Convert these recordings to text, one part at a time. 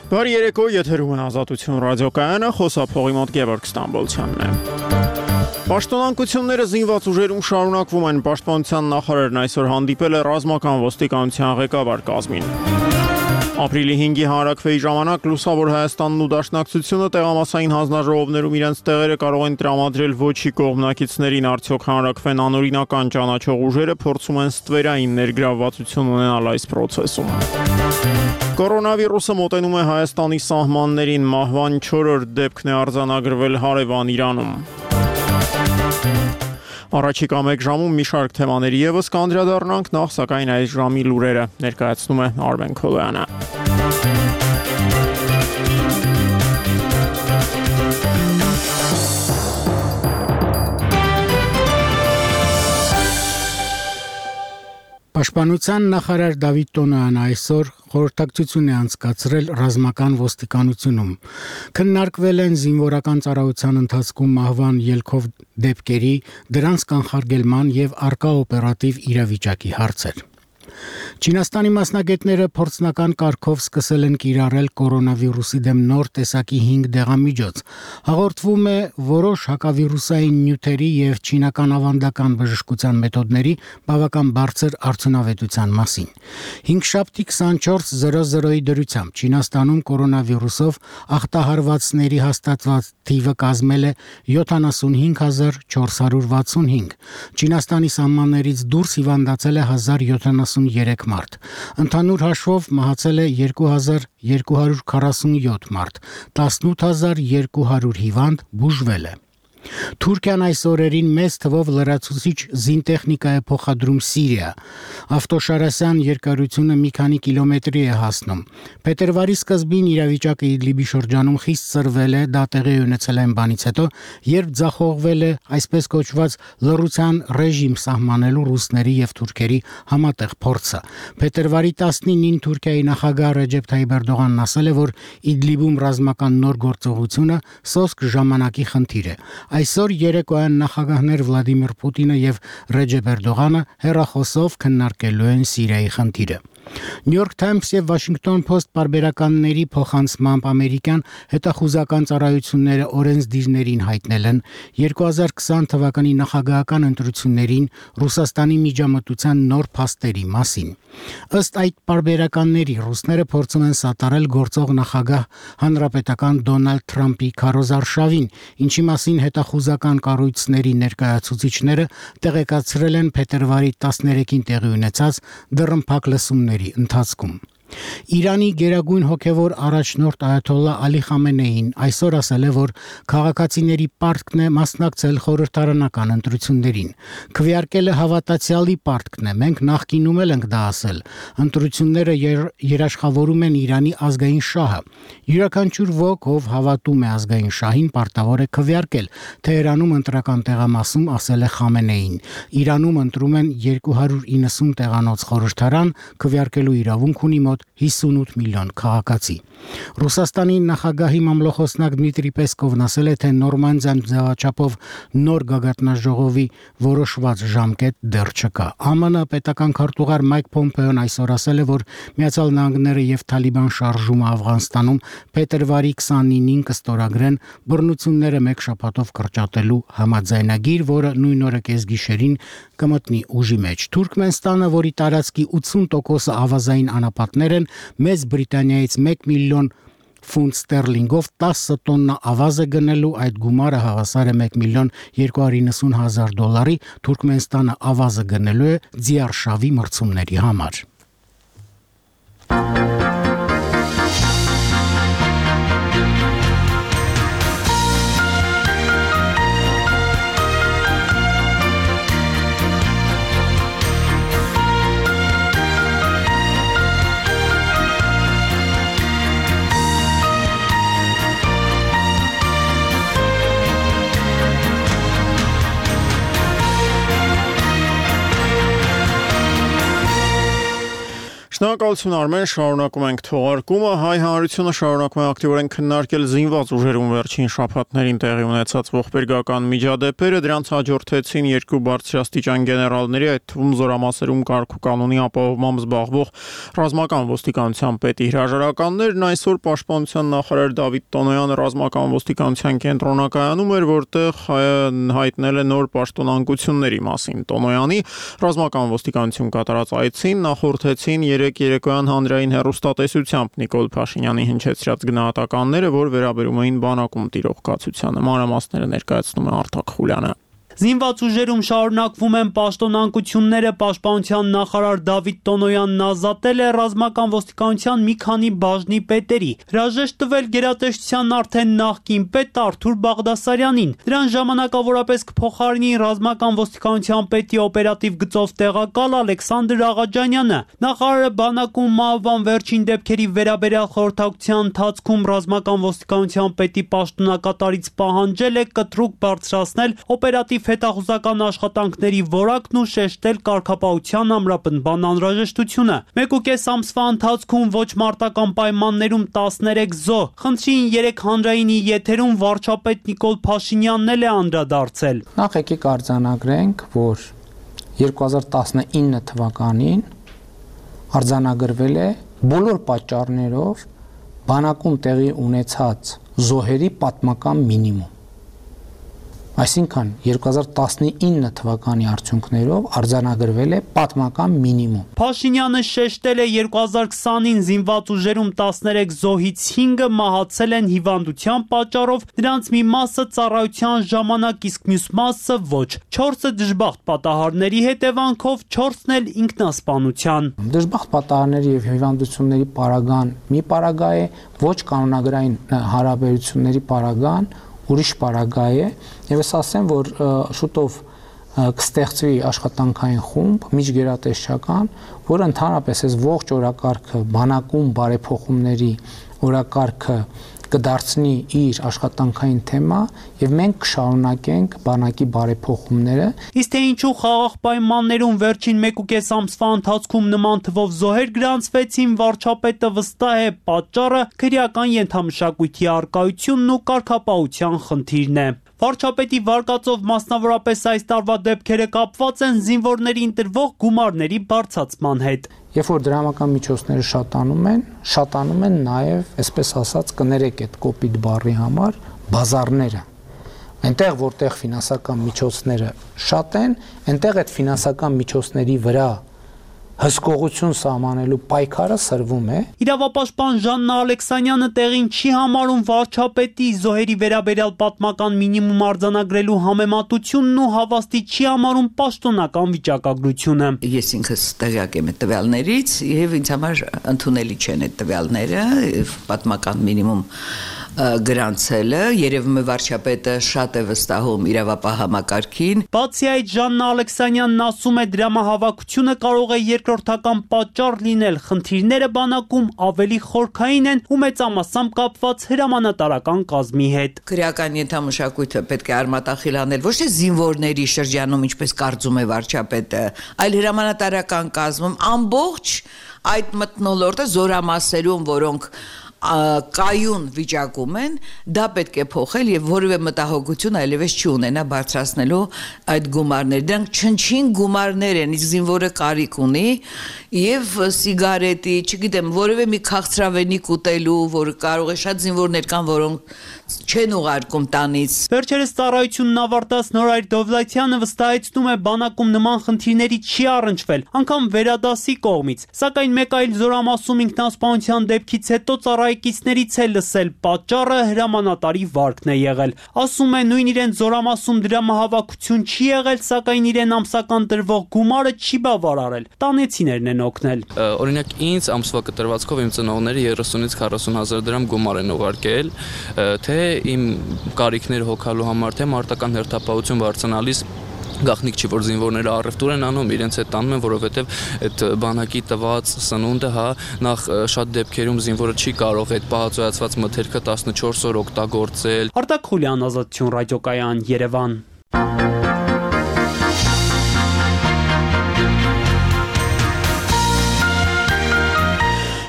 Բարի երեկո, եթերում է Ազատություն ռադիոկայանը, խոսափողի մոտ Գևորգ Ստամբոլցյանն է։ Պաշտոնանկությունները զինված ուժերում շարունակվում են, Պաշտպանության նախարարն այսօր հանդիպել է ռազմական ոստիկանության ղեկավար կազմին։ Ապրիլի 5-ի հանրաքվեի ժամանակ Լուսավոր Հայաստանն ու Դաշնակցությունը տեղամասային հանձնաժողովներում իրենց տեղերը կարող են տրամադրել ոչի կողմնակիցներին, արդյոք հանրաքվեն անօրինական ճանաչող ուժերը փորձում են ստվերային ներգրավվածություն ունենալ այս process-ում։ Կորոնավիրուսը մոտենում է Հայաստանի սահմաններին, մահվան 4-րդ դեպքն է արձանագրվել հարևան Իրանում։ Առաջիկա մեկ ժամում մի շարք թեմաների ևս կանդրադառնանք, նախ սակայն այս ժամի լուրերը ներկայացնում է Արմեն Քոլոյանը։ Պաշտպանության նախարար Դավիթ Տոնոյանը այսօր խորհրդակցություն է անցկացրել ռազմական ոստիկանությունում։ Քննարկվել են զինվորական ծառայության ընթացքում մահվան ելքով դեպքերի, դրանց կանխարգելման եւ առկա օպերատիվ իրավիճակի հարցեր։ Չինաստանի մասնագետները փորձնական կարգով սկսել են կիրառել կորոնավիրուսի դեմ նոր տեսակի 5 դեղամիջոց։ Հաղորդվում է որոշ հակավիրուսային նյութերի եւ չինական ավանդական բժշկության մեթոդների բավական բարձր արդյունավետության մասին։ 5-շաբթի 24:00-ի դրությամբ Չինաստանում կորոնավիրուսով ախտահարվածների հաստատված թիվը կազմել է 75465։ Չինաստանի սահմաններից դուրս հիվանդացել է 1073 մարդ։ Ընդհանուր հաշվով մահացել է 2247 մարդ, 18200 հիվանդ բուժվել է։ Թուրքիան այս օրերին մեծ թվով լրացուցիչ զինտեխնիկա է փոխադրում Սիրիա։ Ավտոշարասյան երկարությունը մի քանի կիլոմետրի է հասնում։ Փետրվարի սկզբին իրավիճակը Իդլիբի շրջանում խիստ ծրվել է, դա տեղի ունեցել այն բանից հետո, երբ ձախողվել է այսպես կոչված լռության ռեժիմ սահմանելու ռուսների եւ թուրքերի համատեղ փորձը։ Փետրվարի 19-ին Թուրքիայի նախագահ Ռեջեփ Թայիպ Էրդողանն ասել է, որ Իդլիբում ռազմական նոր գործողությունը սոսկ ժամանակի խնդիր է։ Այսօր երեկոյան նախագահներ Վլադիմիր Պուտինը եւ Ռեջեփ Էրդողանը հեռախոսով քննարկելու են Սիրիայի խնդիրը։ New York Times եւ Washington Post պարբերականների փոխանցմամբ ամերիկյան հետախուզական ծառայությունները օրենսդիրներին հայտնել են 2020 թվականի նախագահական ընտրություններին Ռուսաստանի միջամտության նոր փաստերի մասին։ Ըստ այդ պարբերականների ռուսները փորձում են սատարել գործող նախագահ հանրապետական Դոնալդ Թրամփի քարոզարշավին, ինչի մասին հետախուզական կառույցների ներկայացուցիչները տեղեկացրել են փետրվարի 13-ին տեղի ունեցած դռնփակ լսումների ընթացքում։ Իրանի գերագույն հոգևոր առաջնորդ Այաթոլլահ Ալի Խամենեին այսօր ասել է, որ քաղաքացիների պարտքն է մասնակցել խորհրդարանական ընտրություններին։ Քվեարկել է հավատացյալի պարտքն է, մենք նախկինում էլ ենք դա ասել։ Ընտրությունները երաշխավորում են Իրանի ազգային շահը։ Յուրաքանչյուր ոք, ով հավատում է ազգային շահին, պարտավոր է քվեարկել, Թեհրանում ընտրական տեղամասում ասել է Խամենեին։ Իրանում ընտրում են 290 տեղանոց խորհրդարան, քվեարկելու իրավունք ունի մոտ 58 միլիոն քաղաքացի։ Ռուսաստանի նախագահի մամլոխոսնակ Դմիտրի Պեսկովն ասել է, թե Նորմանդիան ձևաչափով նոր գագաթնաժողովի որոշված ժամկետ դեռ չկա։ ԱՄՆ պետական քարտուղար Մայք Պոմպեոն այսօր ասել է, որ Միացյալ Նահանգները եւ Թալիբան շարժումը Աֆղանստանում փետրվարի 29-ին կստորագրեն բռնությունները մեկ շաբաթով կրճատելու համաձայնագիր, որը նույն օրը կեսգիշերին կմտնի ուժի մեջ։ Թուրքմենստանը, որի տարածքի 80%-ը ավազային անապատներ են, Մեծ Բրիտանիայից 1 միլիոն ֆունտ ստերլինգով 10 տոննա ավազ է գնելու, այդ գումարը հավասար է 1 միլիոն 290 հազար դոլարի, Թուրքմենստանը ավազը գնելու է ձիարշավի մրցումների համար։ Շնորհակալություն Արմեն, շարունակում ենք թողարկումը։ Հայ հանրությունը շարունակում է ակտիվորեն քննարկել զինված ուժերում վերջին շաբաթներին տեղի ունեցած ողբերգական միջադեպերը, դրանց հաջորդեցին երկու բարձրաստիճան գեներալների, այդ թվում զորամասերում կարգ ու կանոնի ապահովմամբ զբաղվող ռազմական ոստիկանության պետի հրաժարականներն։ Այսօր պաշտպանության նախարար Դավիթ Տոնոյանը ռազմական ոստիկանության կենտրոնակայանում էր, որտեղ հայտնել է նոր պաշտոնանկությունների մասին։ Տոնոյանի ռազմական ոստիկանություն կատարած այցին նախորդեցին երեք երեկոյան հանրային հեռուստատեսությամբ Նիկոլ Փաշինյանի հնչեցրած գնահատականները, որ վերաբերում էին բանակում տիրող կացությանը։ Մանրամասները ներկայացնում է Արտակ Խուլյանը։ Զինված ուժերում շարունակվում են պաշտոնանկությունները, պաշտպանության նախարար Դավիթ Տոնոյանն ազատել է ռազմական ոստիկանության մի քանի բաժնի պետերի, հրաժեշտ տվել գերատեսչության արդեն նախկին պետ Արթուր Բաղդասարյանին, դրան ժամանակավորապես կփոխարինի ռազմական ոստիկանության պետի օպերատիվ գծով տեղակալ Ալեքսանդր Աղաջանյանը։ Նախարարը բանակում մահվան վերջին դեպքերի վերաբերյալ խորհրդակցության ընթացքում ռազմական ոստիկանության պետի պաշտոնակատարից պահանջել է կտրուկ բարձրացնել օպերատիվ հետախուզական աշխատանքների որակն ու շեշտել կարգապահության ամրապնդման անհրաժեշտությունը։ 1.5 ամսվա ընթացքում ոչ մարտական պայմաններում 13 զոհ, խնդրին 3 հանրայինի եթերում վարչապետ Նիկոլ Փաշինյանն էլ է անդրադարձել։ Նախ եկեք արձանագրենք, որ 2019 թվականին արձանագրվել է բոլոր պատճառներով բանակում տեղի ունեցած զոհերի պատմական մինիմում։ Այսինքն 2019 թվականի արդյունքներով արձանագրվել է պատմական մինիմում։ Փաշինյանը շեշտել է 2020-ին զինված ուժերում 13 զոհից 5-ը մահացել են հիվանդության պատճառով, դրանց մի մասը ծառայության ժամանակ, իսկ մյուս մասը ոչ։ 4-ը դժբախտ պատահարների հետևանքով, 4-ն էլ ինքնասպանության։ Դժբախտ պատահարների եւ հիվանդությունների պարագան մի պարագա է, ոչ կանոնագրային հարաբերությունների պարագան ուրիշ պարագա է, եւ ես ասեմ, որ շուտով կստեղծվի աշխատանքային խումբ միջգերատեսչական, որը ընդհանրապես այս ողջ օրակարգը բանակում բարեփոխումների օրակարգը կդարձնի իր աշխատանքային թեմա եւ մենք կշարունակենք բանակի բարեփոխումները։ Իսկ թե ինչու խաղաղ պայմաններում վերջին 1.5 ամսվա ընթացքում նման թվով զոհեր գրանցվեցին, վարչապետը վստահ է, պատճառը քրեական ենթամշակույթի առկայությունն ու կարգապահության խնդիրն է։ Վարչապետի վարկածով մասնավորապես այս տարվա դեպքերը կապված են զինվորների ընտրվող գումարների բարձրացման հետ։ Երբ որ դրամական միջոցները շատանում են նաև, այսպես ասած, կներեք այդ կոպիտ բառի համար, բազարները։ Այնտեղ, որտեղ ֆինանսական միջոցները շատ են, այնտեղ այդ ֆինանսական միջոցների վրա հսկողություն սահմանելու պայքարը սրվում է։ Իրավապաշտպան Ժաննա Ալեքսանյանը տեղին չի համարում վարչապետի զոհերի վերաբերյալ պատմական մինիմում արձանագրելու համեմատությունն ու հավաստի չի համարում պաշտոնական վիճակագրությունը։ Ես ինքս տեղյակ եմ այդ տվյալներից եւ ինձ համար ընդունելի չեն այդ տվյալները, պատմական մինիմում գրանցելը, երևում է վարչապետը շատ է վստահում իրավապահ համակարգին։ Բացի այդ, Ժաննա Ալեքսանյանն ասում է, դրամահավաքությունը կարող է երկրորդական պատճառ լինել, խնդիրները բանակում ավելի խորքային են ու մեծամասամբ կապված հրամանատարական կազմի հետ։ Քրեական ենթամշակույթը պետք է արմատախիլ անել ոչ թե զինվորների շրջանում, ինչպես կարծում է վարչապետը, այլ հրամանատարական կազմում ամբողջ այդ մթնոլորտը զորամասերում, որոնք կայուն վիճակում են, դա պետք է փոխել եւ որևէ մտահոգություն այլևս չունենա բարձրացնելու այդ գումարները։ Դրանք չնչին գումարներ են, իսկ զինվորը կարիք ունի եւ սիգարետի, չգիտեմ, որևէ մի քաղցրավենիք ուտելու, որ կարող է շատ զինվորներ կան, որոնք չեն ուղարկում տանից։ Վերջերս ծառայությունն ավարտած Նորայր Դովլաթյանը վստահեցնում է, բանակում նման խնդիրների չի առնչվել, անգամ վերադասի կողմից, սակայն մեկ այլ զորամասում ինքնասպանության դեպքից հետո ծառայեկիցներից է լսել, պատճառը հրամանատարի վարկն է եղել։ Ասում է, նույն իրեն զորամասում դրամահավաքություն չի եղել, սակայն իրեն ամսական տրվող գումարը չի բավարարել։ Տանեցիներն են օգնել։ Օրինակ ինձ ամսվա կտրվածքով իմ ծնողները 30-ից 40,000 դրամ գումար են ուղարկել, թե իմ կարիքներ հոգալու համար, թե մարտական հերթապահություն բարձրանալիս գաղտնիք չի, որ զինվորները առևտուր են անում, իրենց հետ տանում են, որովհետև այդ բանակի տված սնունդը, նախ շատ դեպքերում զինվորը չի կարող այդ պահածոյացված մթերքը 14 օր օգտագործել։ Արտակ Խուլյան, Ազատություն ռադիոկայան, Երևան։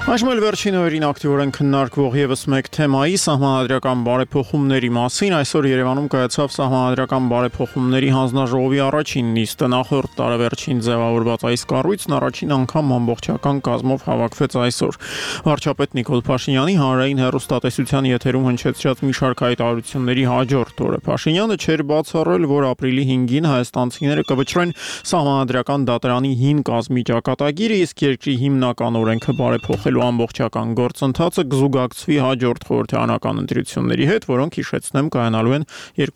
Այժմ էլ վերջին օրերին ակտիվորեն քննարկվող եւս մեկ թեմայի սահմանադրական բարեփոխումների մասին այսօր Երևանում կայացավ սահմանադրական բարեփոխումների հանձնաժողովի առաջին նիստը նախորդ տարեվերջին ձևավորված այս կառույցն առաջին անգամ ամբողջական կազմով հավաքվեց այսօր վարչապետ Նիկոլ Փաշինյանի հանրային հեռուստատեսության եթերում հնչեցրած մի շարք հայտարարությունների հաջորդ օրը Փաշինյանը չէր բացառել, որ ապրիլի 5-ին հայաստանցիները կվճռեն սահմանադրական դատարանի հին կազմի ճակատագիրը, իսկ երկրի հիմնական օրենքը բարեփոխելու ամբողջական գործընթացը կզուգակցվի հաջորդ խորհրդարանական ընտրությունների հետ, որոնք հիշեցնեմ կայանալու են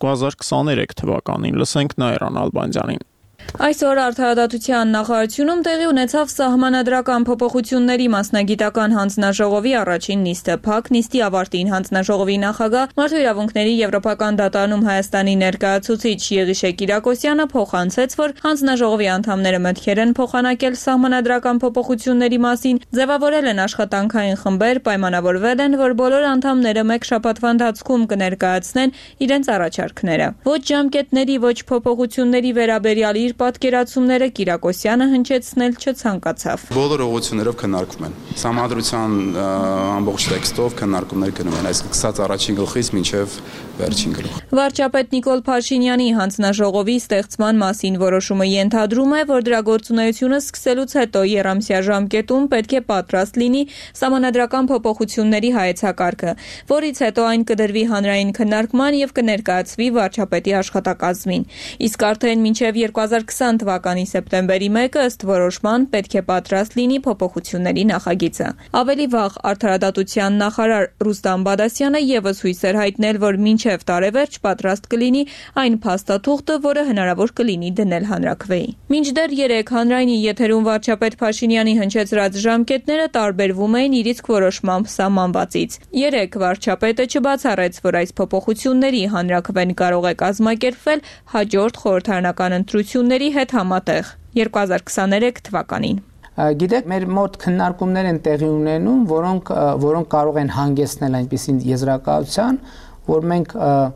2023 թվականին։ Լսենք Նաիրան Ալբանդյանին։ Այսօր Արդարադատության նախարարությունում տեղի ունեցավ սահմանադրական փոփոխությունների մասնագիտական հանձնաժողովի առաջին նիստը։ Փակ նիստի ավարտին հանձնաժողովի նախագահ Մարդու իրավունքների Եվրոպական դատարանում Հայաստանի ներկայացուցիչ Եղիշե Կիրակոսյանը փոխանցեց, որ հանձնաժողովի անդամները մտքեր են փոխանակել սահմանադրական փոփոխությունների մասին, ձևավորել են աշխատանքային խմբեր, պայմանավորվել են, որ բոլոր անդամները մեկ շաբաթվա ընթացքում կներկայացնեն իրենց առաջարկները։ Ոչ ժամկետների, ոչ փոփոխությունների վերաբերյալ իր պատկերացումները Կիրակոսյանը հնչեցնել չցանկացավ։ Բոլոր ուղղություններով քննարկվում են։ Սահմանադրության ամբողջ տեքստով քննարկումներ գնում են, այսինքն սկսած առաջին գլխից մինչև վերջին գլուխ։ Վարչապետ Նիկոլ Փաշինյանի հանձնաժողովի ստեղծման մասին որոշումը ենթադրում է, որ դրա գործունեությունը սկսելուց հետո երամսյա ժամկետում պետք է պատրաստ լինի սահմանադրական փոփոխությունների հայեցակարգը, որից հետո այն կդրվի հանրային քննարկման եւ կներկայացվի վարչապետի աշխատակազմին։ Իսկ արդեն մինչև 2020 թվականի սեպտեմբերի 1-ը ըստ որոշման պետք է պատրաստ լինի փոփոխությունների նախագիծը։ Ավելի վաղ Արդարադատության նախարար Ռուստամ Բադասյանը եւս հույս էր հայտնել, որ մինչև տարեվերջ պատրաստ կլինի այն փաստաթուղթը, որը հնարավոր կլինի դնել հանրաքվեի։ Մինչդեռ 3 հանրայինի եթերում վարչապետ Փաշինյանի հնչեցրած ժամկետները տարբերվում էին իր իսկ որոշմամբ սահմանվածից։ 3 վարչապետը չբացառեց, որ այս փոփոխությունների հանրաքվեն կարող է կազմակերպվել հաջորդ խորհրդարանական ընտրությունների հետ համատեղ 2023 թվականին։ Գիտեք, մեր մոտ քննարկումներ են տեղի ունենում, որոնք կարող են հանգեցնել այնպիսի եզրակացության, որ մենք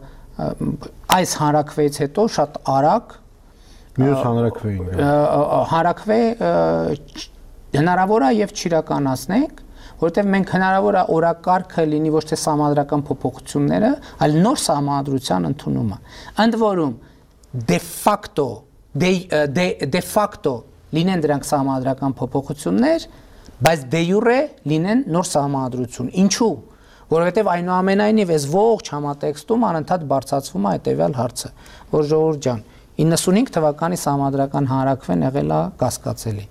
այս հանրաքվեից հետո շատ արագ մյուս հանրաքվե հնարավոր է եւ չիրականացնենք, որովհետեւ մենք հնարավոր է օրակարգը լինի ոչ թե սահմանադրական փոփոխությունները, այլ նոր սահմանադրության ընդունումը։ Ընդ որում de facto լինեն դրանք սահմանադրական փոփոխություններ, բայց de jure լինեն նոր սահմանադրություն։ Ինչու՞։ Որովհետև այնուամենայնիվ այս ողջ համատեքստում անընդհատ բարձրացվում է հետևյալ հարցը, որ ժողովուրդ ջան, 95 թվականի սահմանադրական հանրաքվեն եղել է կասկածելի։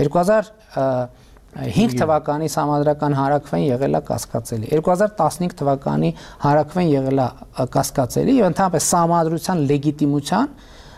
2005 թվականի սահմանադրական հանրաքվեն եղել է կասկածելի։ 2015 թվականի հանրաքվեն եղել է կասկածելի եւ ընդհանրապես սահմանադրության լեգիտիմության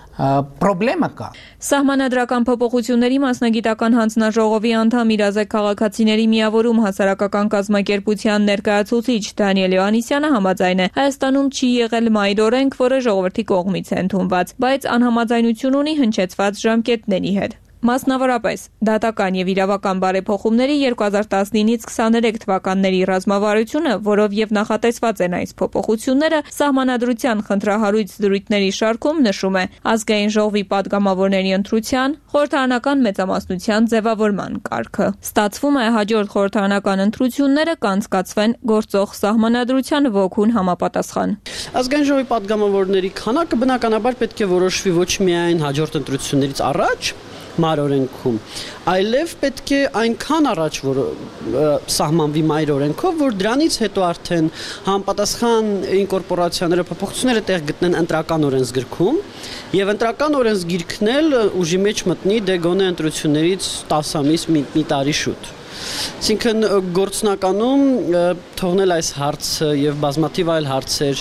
պրոբլեմը կա։ Սահմանադրական փոփոխությունների մասնագիտական հանձնաժողովի անդամ Իրազեկ քաղաքացիների միավորում հասարակական կազմակերպության ներկայացուցիչ Դանիել Յոհաննիսյանը համաձայն է, Հայաստանում չի եղել մայր օրենք, որը ժողովրդի կողմից է ընդունված, բայց անհամաձայնություն ունի հնչեցված ժամկետների հետ։ Մասնավորապես, դատական եւ իրավական բարեփոխումների 2019-ից 23 թվականների ռազմավարությունը, որով եւ նախատեսված են այս փոփոխությունները, սահմանադրության խնդրահարույց դրույթների շարքում նշում է ազգային ժողովի падգամավորների ընտրության, խորհրդարանական մեծամասնության ձևավորման կարգը։ Ստացվում է հաջորդ խորհրդարանական ընտրությունները կանցկացվեն գործող սահմանադրության ոգուն համապատասխան։ Ազգային ժողովի падգամավորների քանակը բնականաբար պետք է որոշվի ոչ միայն հաջորդ ընտրություններից առաջ, մայր օրենքում, այլև պետք է այնքան առաջ որ սահմանվի մայր օրենքով, որ դրանից հետո արդեն համապատասխան ինկորպորացիաները, փոփոխությունները տեղ գտնեն ընտրական օրենսգրքում, եւ ընտրական օրենսգիրքն էլ ուժի մեջ մտնի դե գոնե ընտրություններից 10 ամիս մի տարի շուտ։ Այսինքն գործնականում թողնել այս հարցը եւ բազմաթիվ այլ հարցեր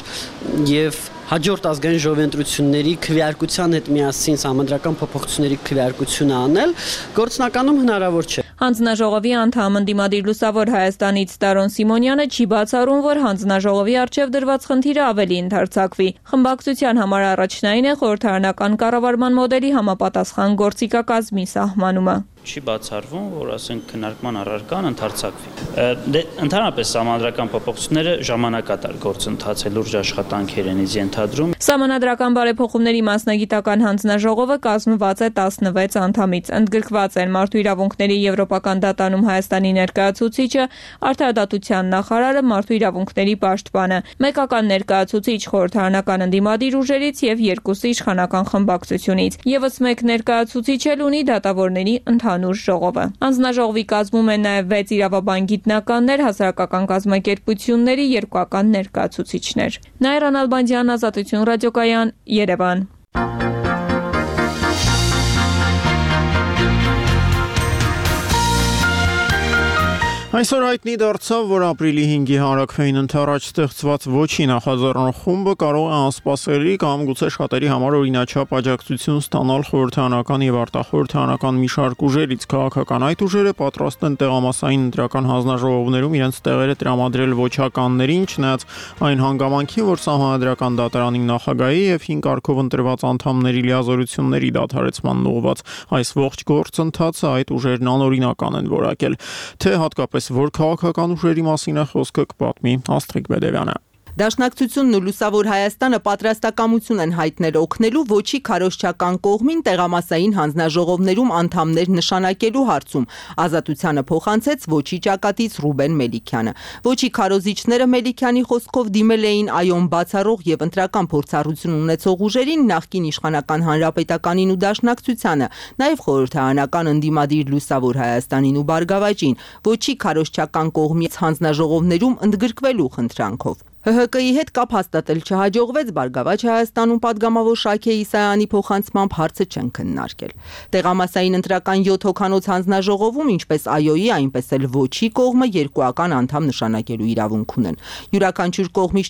եւ հաջորդ ազգային ժողովի ընտրությունների քվեարկության հետ միասին սահմանադրական փոփոխությունների քվեարկությունը անել գործնականում հնարավոր չէ։ Հանձնաժողովի անդամ ընդդիմադիր Լուսավոր Հայաստանից Տարոն Սիմոնյանը չի բացառում, որ հանձնաժողովի առջև դրված խնդիրը ավելի ընդարձակվի։ Խմբակցության համար առաջնային է խորհրդարանական կառավարման մոդելի համապատասխան գործիքակազմի սահմանումը։ Չի բացառվում, որ ասենք քննարկման առարկան ընդարձակվի։ Ընդհանրապես սահմանադրական փոփոխությունները ժամանակատար գործընթաց է, լուրջ աշխատանքեր են ենթադրում։ Սահմանադրական բարեփոխումների մասնագիտական հանձնաժողովը կազմված է 16 անդամից, ընդգրկված են Մարդու իրավունքների եվրոպական դատարանում Հայաստանի ներկայացուցիչը, արդարադատության նախարարը, մարդու իրավունքների պաշտպանը, մեկական ներկայացուցիչ խորհրդարանական ընդդիմադիր ուժերից եւ 2 իշխանական խմբակցությունից։ Եվս մեկ ներկայացուցիչ էլ ունի դատավորների ընդհանուր ժողովը։ Հանձնաժողովի կազմում են նաեւ 6 իրավաբան գիտնականներ, հասարակական կազմակերպությունների 2 ներկայացուցիչներ։ Նաիրա Նալբանդյան, Ազատություն ռադիոկայան, Երևան։ Այսօր հայտնի դարձավ, որ ապրիլի 5-ի հանրաքվեին ընթരാճ ստեղծված ոչի նախաձեռնող խումբը կարող է անսպասելի կամ գուցե շատերի համար օրինաչափ աջակցություն ստանալ խորհրդարանական եւ արտախորհրդարանական մի շարք ուժերից։ Քաղաքական այդ ուժերը պատրաստ են տեղամասային ընտրական հանձնաժողովներում իրենց տեղերը տրամադրել ոչականներին, չնայած այն հանգամանքին, որ Սահմանադրական դատարանի նախագահի եւ 5 կարգով ընտրված անդամների լիազորությունների դադարեցման ուղղված այս ողջ գործընթացը այդ ուժերն անօրինական են որակել, թե հատկապես որ քաղաքական ուժերի մասին է խոսքը, կպատմի Աստղիկ Բեդևյանը։ Դաշնակցությունն ու Լուսավոր Հայաստանը պատրաստակամություն են հայտնել օգնելու ոչի քարոզչական կողմին տեղամասային հանձնաժողովներում անդամներ նշանակելու հարցում։ Ազատությանը փոխանցեց ոչի ճակատից Ռուբեն Մելիքյանը։ Ոչի քարոզիչները Մելիքյանի խոսքով դիմել էին ԱՅՈ-ն բացառող եւ ընտրական փորձառություն ունեցող ուժերին, նախկին իշխանական հանրապետականին ու Դաշնակցությանը, նաեւ խորհրդարանական ընդդիմադիր Լուսավոր Հայաստանին ու Բարգավաճին, ոչի քարոզչական կողմից հանձնաժողովներում ընդգրկվելու խնդրանքով։ ՀՀԿ-ի հետ կապ հաստատել չհաջողվեց, Բարգավաճ Հայաստանում падգամավոր Շաքե Իսայանի փոխանցմամբ հարցը չեն քննարկել։ Տեղամասային ընտրական 7 հոգանոց հանձնաժողովում, ինչպես ԱՅՈ-ի, այնպես էլ ոչի կողմը 2 անդամ նշանակելու իրավունք ունեն։ Յուրաքանչյուր կողմից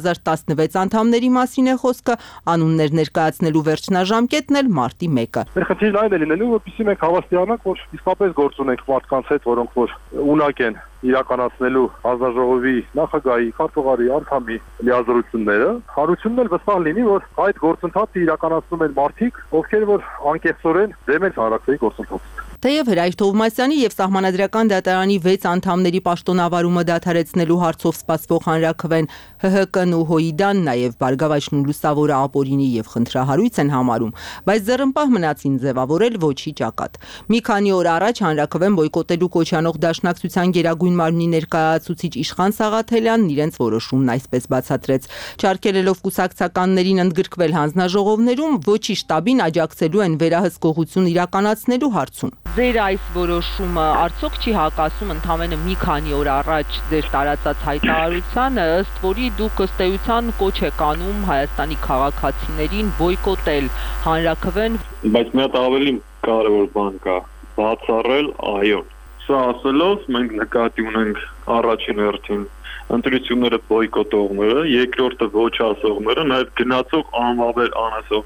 4016 անդամների մասին է խոսքը, անուններ ներկայացնելու վերջնաժամկետն էլ մարտի 1-ը։ Մեր խնդիրն այն է լինելու, որպեսզի մենք հավաստիանանք, որ իսկապես գործ ունենք մարդկանց հետ, որոնք որ ունակ են իրականացնելու հանձնաժողովի նախագահի, քարտուղարի, անդամի լիազորությունները, հարությունն էլ վստահ լինի, որ այդ գործընթացը իրականացնում են մարդիկ, ովքեր որ անկեղծորեն դեմ են հանրաքվեի գործընթացին։ Թեև Հրայր Թովմասյանի եւ Սահմանադրական դատարանի 6 անդամների պաշտոնավարումը դադարեցնելու հարցով սպասվող հանրաքվեն ՀՀԿ-ն ու ՀՅԴ-ն, նաեւ Բարգավաճն ու Լուսավորը ապօրինի եւ խնդրահարույց են համարում, բայց ձեռնպահ մնացին ձևավորել ոչի ճակատ։ Մի քանի օր առաջ հանրաքվեն բոյկոտելու կոչանող Դաշնակցության Գերագույն մարմնի ներկայացուցիչ Իշխան Սաղաթելյանն իրենց որոշումն այսպես բացատրեց. Չարգելելով կուսակցականներին ընդգրկվել հանձնաժողովներում, ոչի շտաբին աջակցելու են վերահսկողություն իրականացնելու հարցում։ Ձեր այս որոշումը արդյոք չի հակասում ընդամենը մի քանի օր առաջ ձեր տարածած հայտարարությանը, ըստ որի դուք ըստ էության կոչ եք անում Հայաստանի քաղաքացիներին բոյկոտել հանրաքվեն։ Բայց մի հատ ավելի կարևոր բան կա՝ բացառել ԱՅՈ-ն։ Սա ասելով մենք նկատի ունենք առաջին հերթին ընտրությունները բոյկոտողները, երկրորդը ոչ ասողները, նաև գնացող անվավեր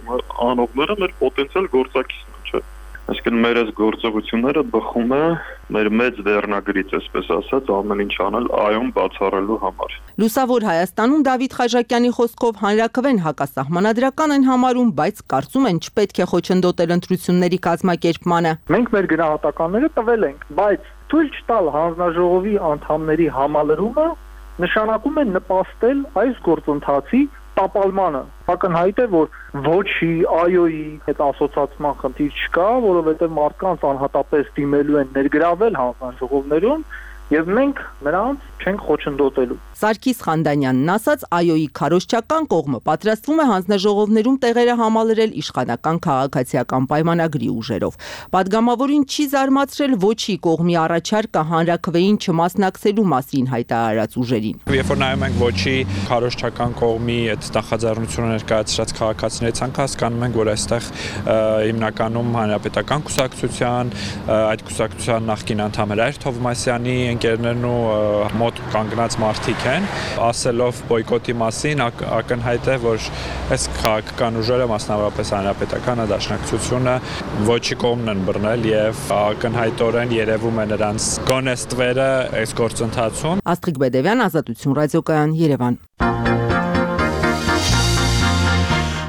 անողները մեր պոտենցիալ գործակիցներ են, չէ՞։ Այսինքն մեր այս գործողությունները բխում է մեր մեծ վերնագրից, այսպես ասած, ամեն ինչ անել ԱՅՈ-ն բացառելու համար։ Լուսավոր Հայաստանում Դավիթ Խաչակյանի խոսքով հանրաքվեն հակասահմանադրական են համարում, բայց կարծում են չպետք է խոչընդոտել ընտրությունների կազմակերպմանը։ Մենք մեր գնահատականները տվել ենք, բայց թույլ չտալ հանձնաժողովի անդամների համալրումը նշանակում է նպաստել այս գործընթացի տապալմանը։ Ակնհայտ է, որ ոչի ԱՅՈ-ի հետ ասոցացման խնդիր չկա, որովհետև մարդկանց անհատապես դիմելու են ներգրավել հանձնաժողովներում եւ մենք նրանց չենք խոչընդոտելու։ Սարգիս Խանդանյանն ասաց, ԱՅՈ-ի քարոզչական կողմը պատրաստվում է հանձնաժողովներում տեղերը համալրել իշխանական քաղաքացիական պայմանագրի ուժերով։ Պատգամավորին չի զարմացրել ոչի կողմի առաջարկը հանրաքվեին չմասնակցելու մասին հայտարարած ուժերին։ Երբ որ նայում ենք ոչի քարոզչական կողմի այդ նախաձեռնությունը ներկայացրած քաղաքացիների ցանկը, հասկանում ենք, որ այստեղ հիմնականում հանրապետական կուսակցության, այդ կուսակցության նախկին անդամ Հրայր Թովմասյանի ընկերներն ու մոտ կանգնած մարդիկ են, ասելով բոյկոտի մասին, ակնհայտ է, որ այս քաղաքական ուժերը, մասնավորապես հանրապետականը, Դաշնակցությունը ոչի կողմն են բռնել եւ ակնհայտորեն երևում է նրանց գոնեստվերը այս գործընթացում։ Աստղիկ Բեդևյան, Ազատություն ռադիոկայան, Երևան։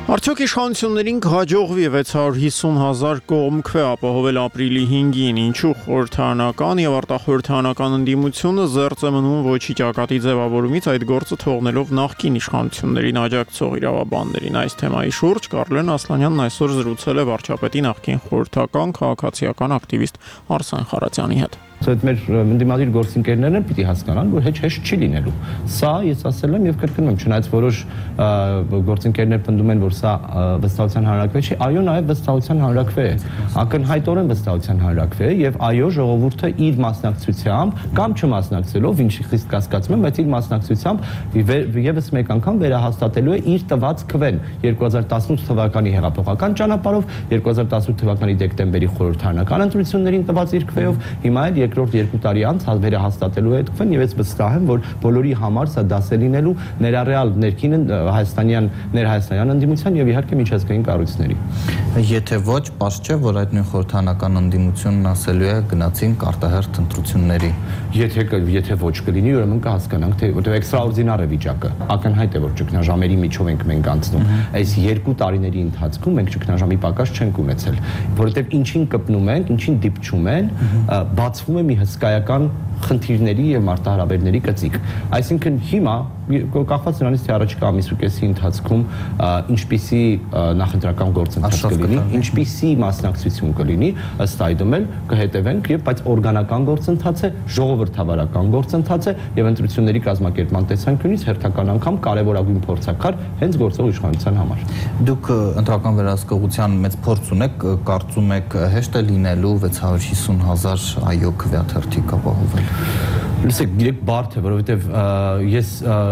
Արդյոք իշխանություններին կհաջողվի 650,000 կողմ քվե ապահովել ապրիլի 5-ին, ինչու խորհրդարանական եւ արտախորհրդարանական ընդդիմությունը զերծ է մնում ոչի ճակատի ձևավորումից այդ գործը թողնելով նախկին իշխանություններին աջակցող իրավաբաններին։ Այս թեմայի շուրջ Կարլեն Ասլանյանն այսօր զրուցել է վարչապետի նախկին խորհրդական քաղաքացիական ակտիվիստ Արսեն Խարատյանի հետ։ Այդ մեր ընդդիմադիր գործընկերներն պիտի հասկանան, որ հեշտ չի լինելու։ Սա ես ասել եմ եւ կրկնում եմ, չնայած որոշ գործընկերներ պնդում են, որ սա վստահության հանրակրվե չի, այո, նաեւ վստահության հանրակրվե է։ Ակնհայտորեն վստահության հանրակրվե է եւ այո, ժողովուրդը իր մասնակցությամբ կամ չմասնակցելով, ինչի խիստ կասկածում եմ, բայց իր մասնակցությամբ եւս մեկ անգամ վերահաստատելու է իր տված քվեն 2018 թվականի հեղափոխական ճանապարհով, 2018 թվականի դեկտեմբերի խորհրդարանական ընտրություններին տված իր քվեով, հիմա էլ երկրորդ 2 տարի անց վերահաստատելու է այդ քվեն եւ ես վստահ եմ, որ բոլորի համար սա դաս է լինելու ներառյալ ներքին ներհայաստանյան ընդդիմության եւ իհարկե միջազգային կառույցների։ Եթե ոչ, պարզ չէ, որ այդ նույն խորհրդարանական ընդդիմությունն ասելու է գնացինք արտահերթ ընտրությունների։ Եթե ոչ կլինի, ուրեմն կհասկանանք, թե որտեղ էքստրաորդինար է վիճակը։ Ակնհայտ է, որ ճգնաժամերի միջով ենք մենք անցնում։ Այս 2 տարիների ընթացքում մենք ճգնաժամի պակաս չենք ունեցել, որովհետեւ ինչին կպնում ենք, ինչին դիպչում են, բացվում է մի հսկայական խնդիրների եւ մարտահրավերների գծիկ։ Այսինքն հիմա կախված նրանից թե առաջիկա ամիսուկեսի ընթացքում ինչպիսի նախընտրական գործընթաց կլինի, ինչպիսի մասնակցություն կլինի, ըստ այդմ էլ կհետևենք եւ բայց օրգանական գործընթաց է, ժողովրդավարական գործընթաց է եւ ընտրությունների կազմակերպման տեսանկյունից հերթական անգամ կարեւորագույն փորձակար հենց գործող իշխանության համար։ Դուք ընտրական վերահսկողության մեծ փորձ ունեք, կարծում եք հեշտ է լինելու 650,000 այո քվեաթերթիկ ապահովել։ Լսեք, direkt բարդ է, որովհետև ես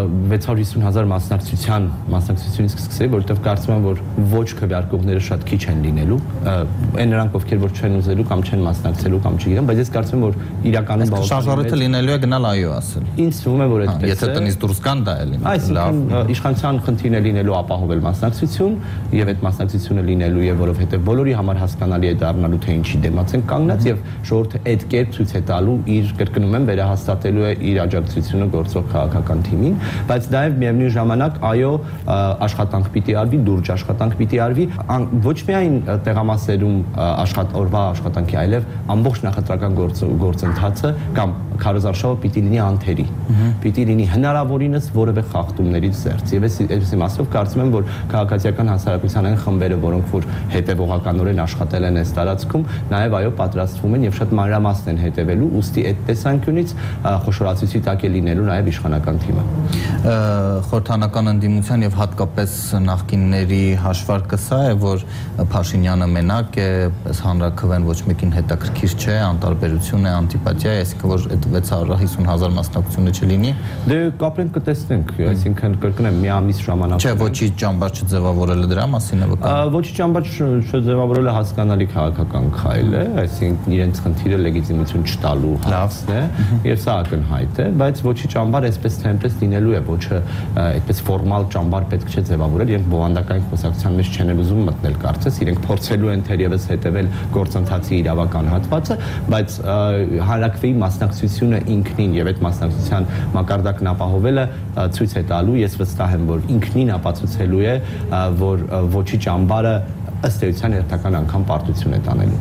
650,000 մասնակցությունից կսկսեի, որովհետև կարծում եմ, որ ոչ քվեարկողները շատ քիչ են լինելու, այն նրանք, ովքեր որ չեն ուզելու կամ չեն մասնակցելու կամ չգիտեմ, բայց ես կարծում եմ, որ իրականում շարժառիթը լինելու է գնալ այո ասել։ Ինձ թվում է, որ այդպես է։ Եթե տնից դուրս կան, դա է լինելու։ Այսինքն իշխանության խնդիրն է լինելու ապահովել մասնակցություն եւ այդ մասնակցությունը լինելու է, որովհետև բոլորի համար հասկանալի է դառնալու թե ինչի դեմաց են կանգնած եւ ժողովուրդը այդ կերպ ցույց է տալու իր կրկնում եմ վերահաստատելու է իր աջակցությունը գործող քաղաքական թիմին, բայց նաև միևնույն ժամանակ այո աշխատանք պիտի արվի, դուրջ աշխատանք պիտի արվի, ոչ միայն տեղամասերում օրվա աշխատանքի, այլև ամբողջ նախընտրական գործընթացը կամ քարոզարշավը պիտի լինի անթերի, պիտի լինի հնարավորինս որևէ խախտումներից զերծ։ Եվ ես ասելով կարծում եմ, որ քաղաքացիական հասարակության այն խմբերը, որոնք որ հետևողականորեն աշխատել են այս տարածքում, նաև այո պատրաստվում են եւ շատ մանրամասն են հետևելու, ուստի այդ տեսանկյունից խոշորացուցի տակ է լինելու նաև իշխանական թիմը։ Խորհրդարանական ընդդիմության եւ հատկապես նախկինների հաշվարկը սա է, որ Փաշինյանը մենակ է, այս հանրաքվեն ոչ մեկին հետաքրքիր չէ, անտարբերություն է, անտիպաթիա է, այսինքն որ այդ 650,000 մասնակցությունը չլինի։ Դե կապրենք կտեսնենք, այսինքն կրկնեմ մի ամիս ժամանակ։ Չէ, ոչի ճամբար չձևավորելը դրա մասին է վկայում։ Ոչի ճամբար չձևավորելը հասկանալի քաղաքական քայլ է, այսինքն իրենց խնդիրը լեգիտիմություն չտալու հարցն է, եւ սա ակնհայտ է, բայց ոչի ճամբար այսպես թե այնպես լինելու է, ոչը այդպես ֆորմալ ճամբար պետք չէ ձևավորել, իրենք բովանդակային խոսակցության մեջ չեն ուզում մտնել կարծես, իրենք փորձելու են թերևս հետևել գործընթացի իրավական հատվածը, բայց հանրակրվեի մասնակցությունը ինքնին եւ այդ մասնակցության մակարդակն ապահովելը ցույց է տալու, ես վստահ եմ, որ ինքնին ապացուցելու է, որ ոչի ճամբարը ըստ էության հերթական անգամ պարտություն է տանելու։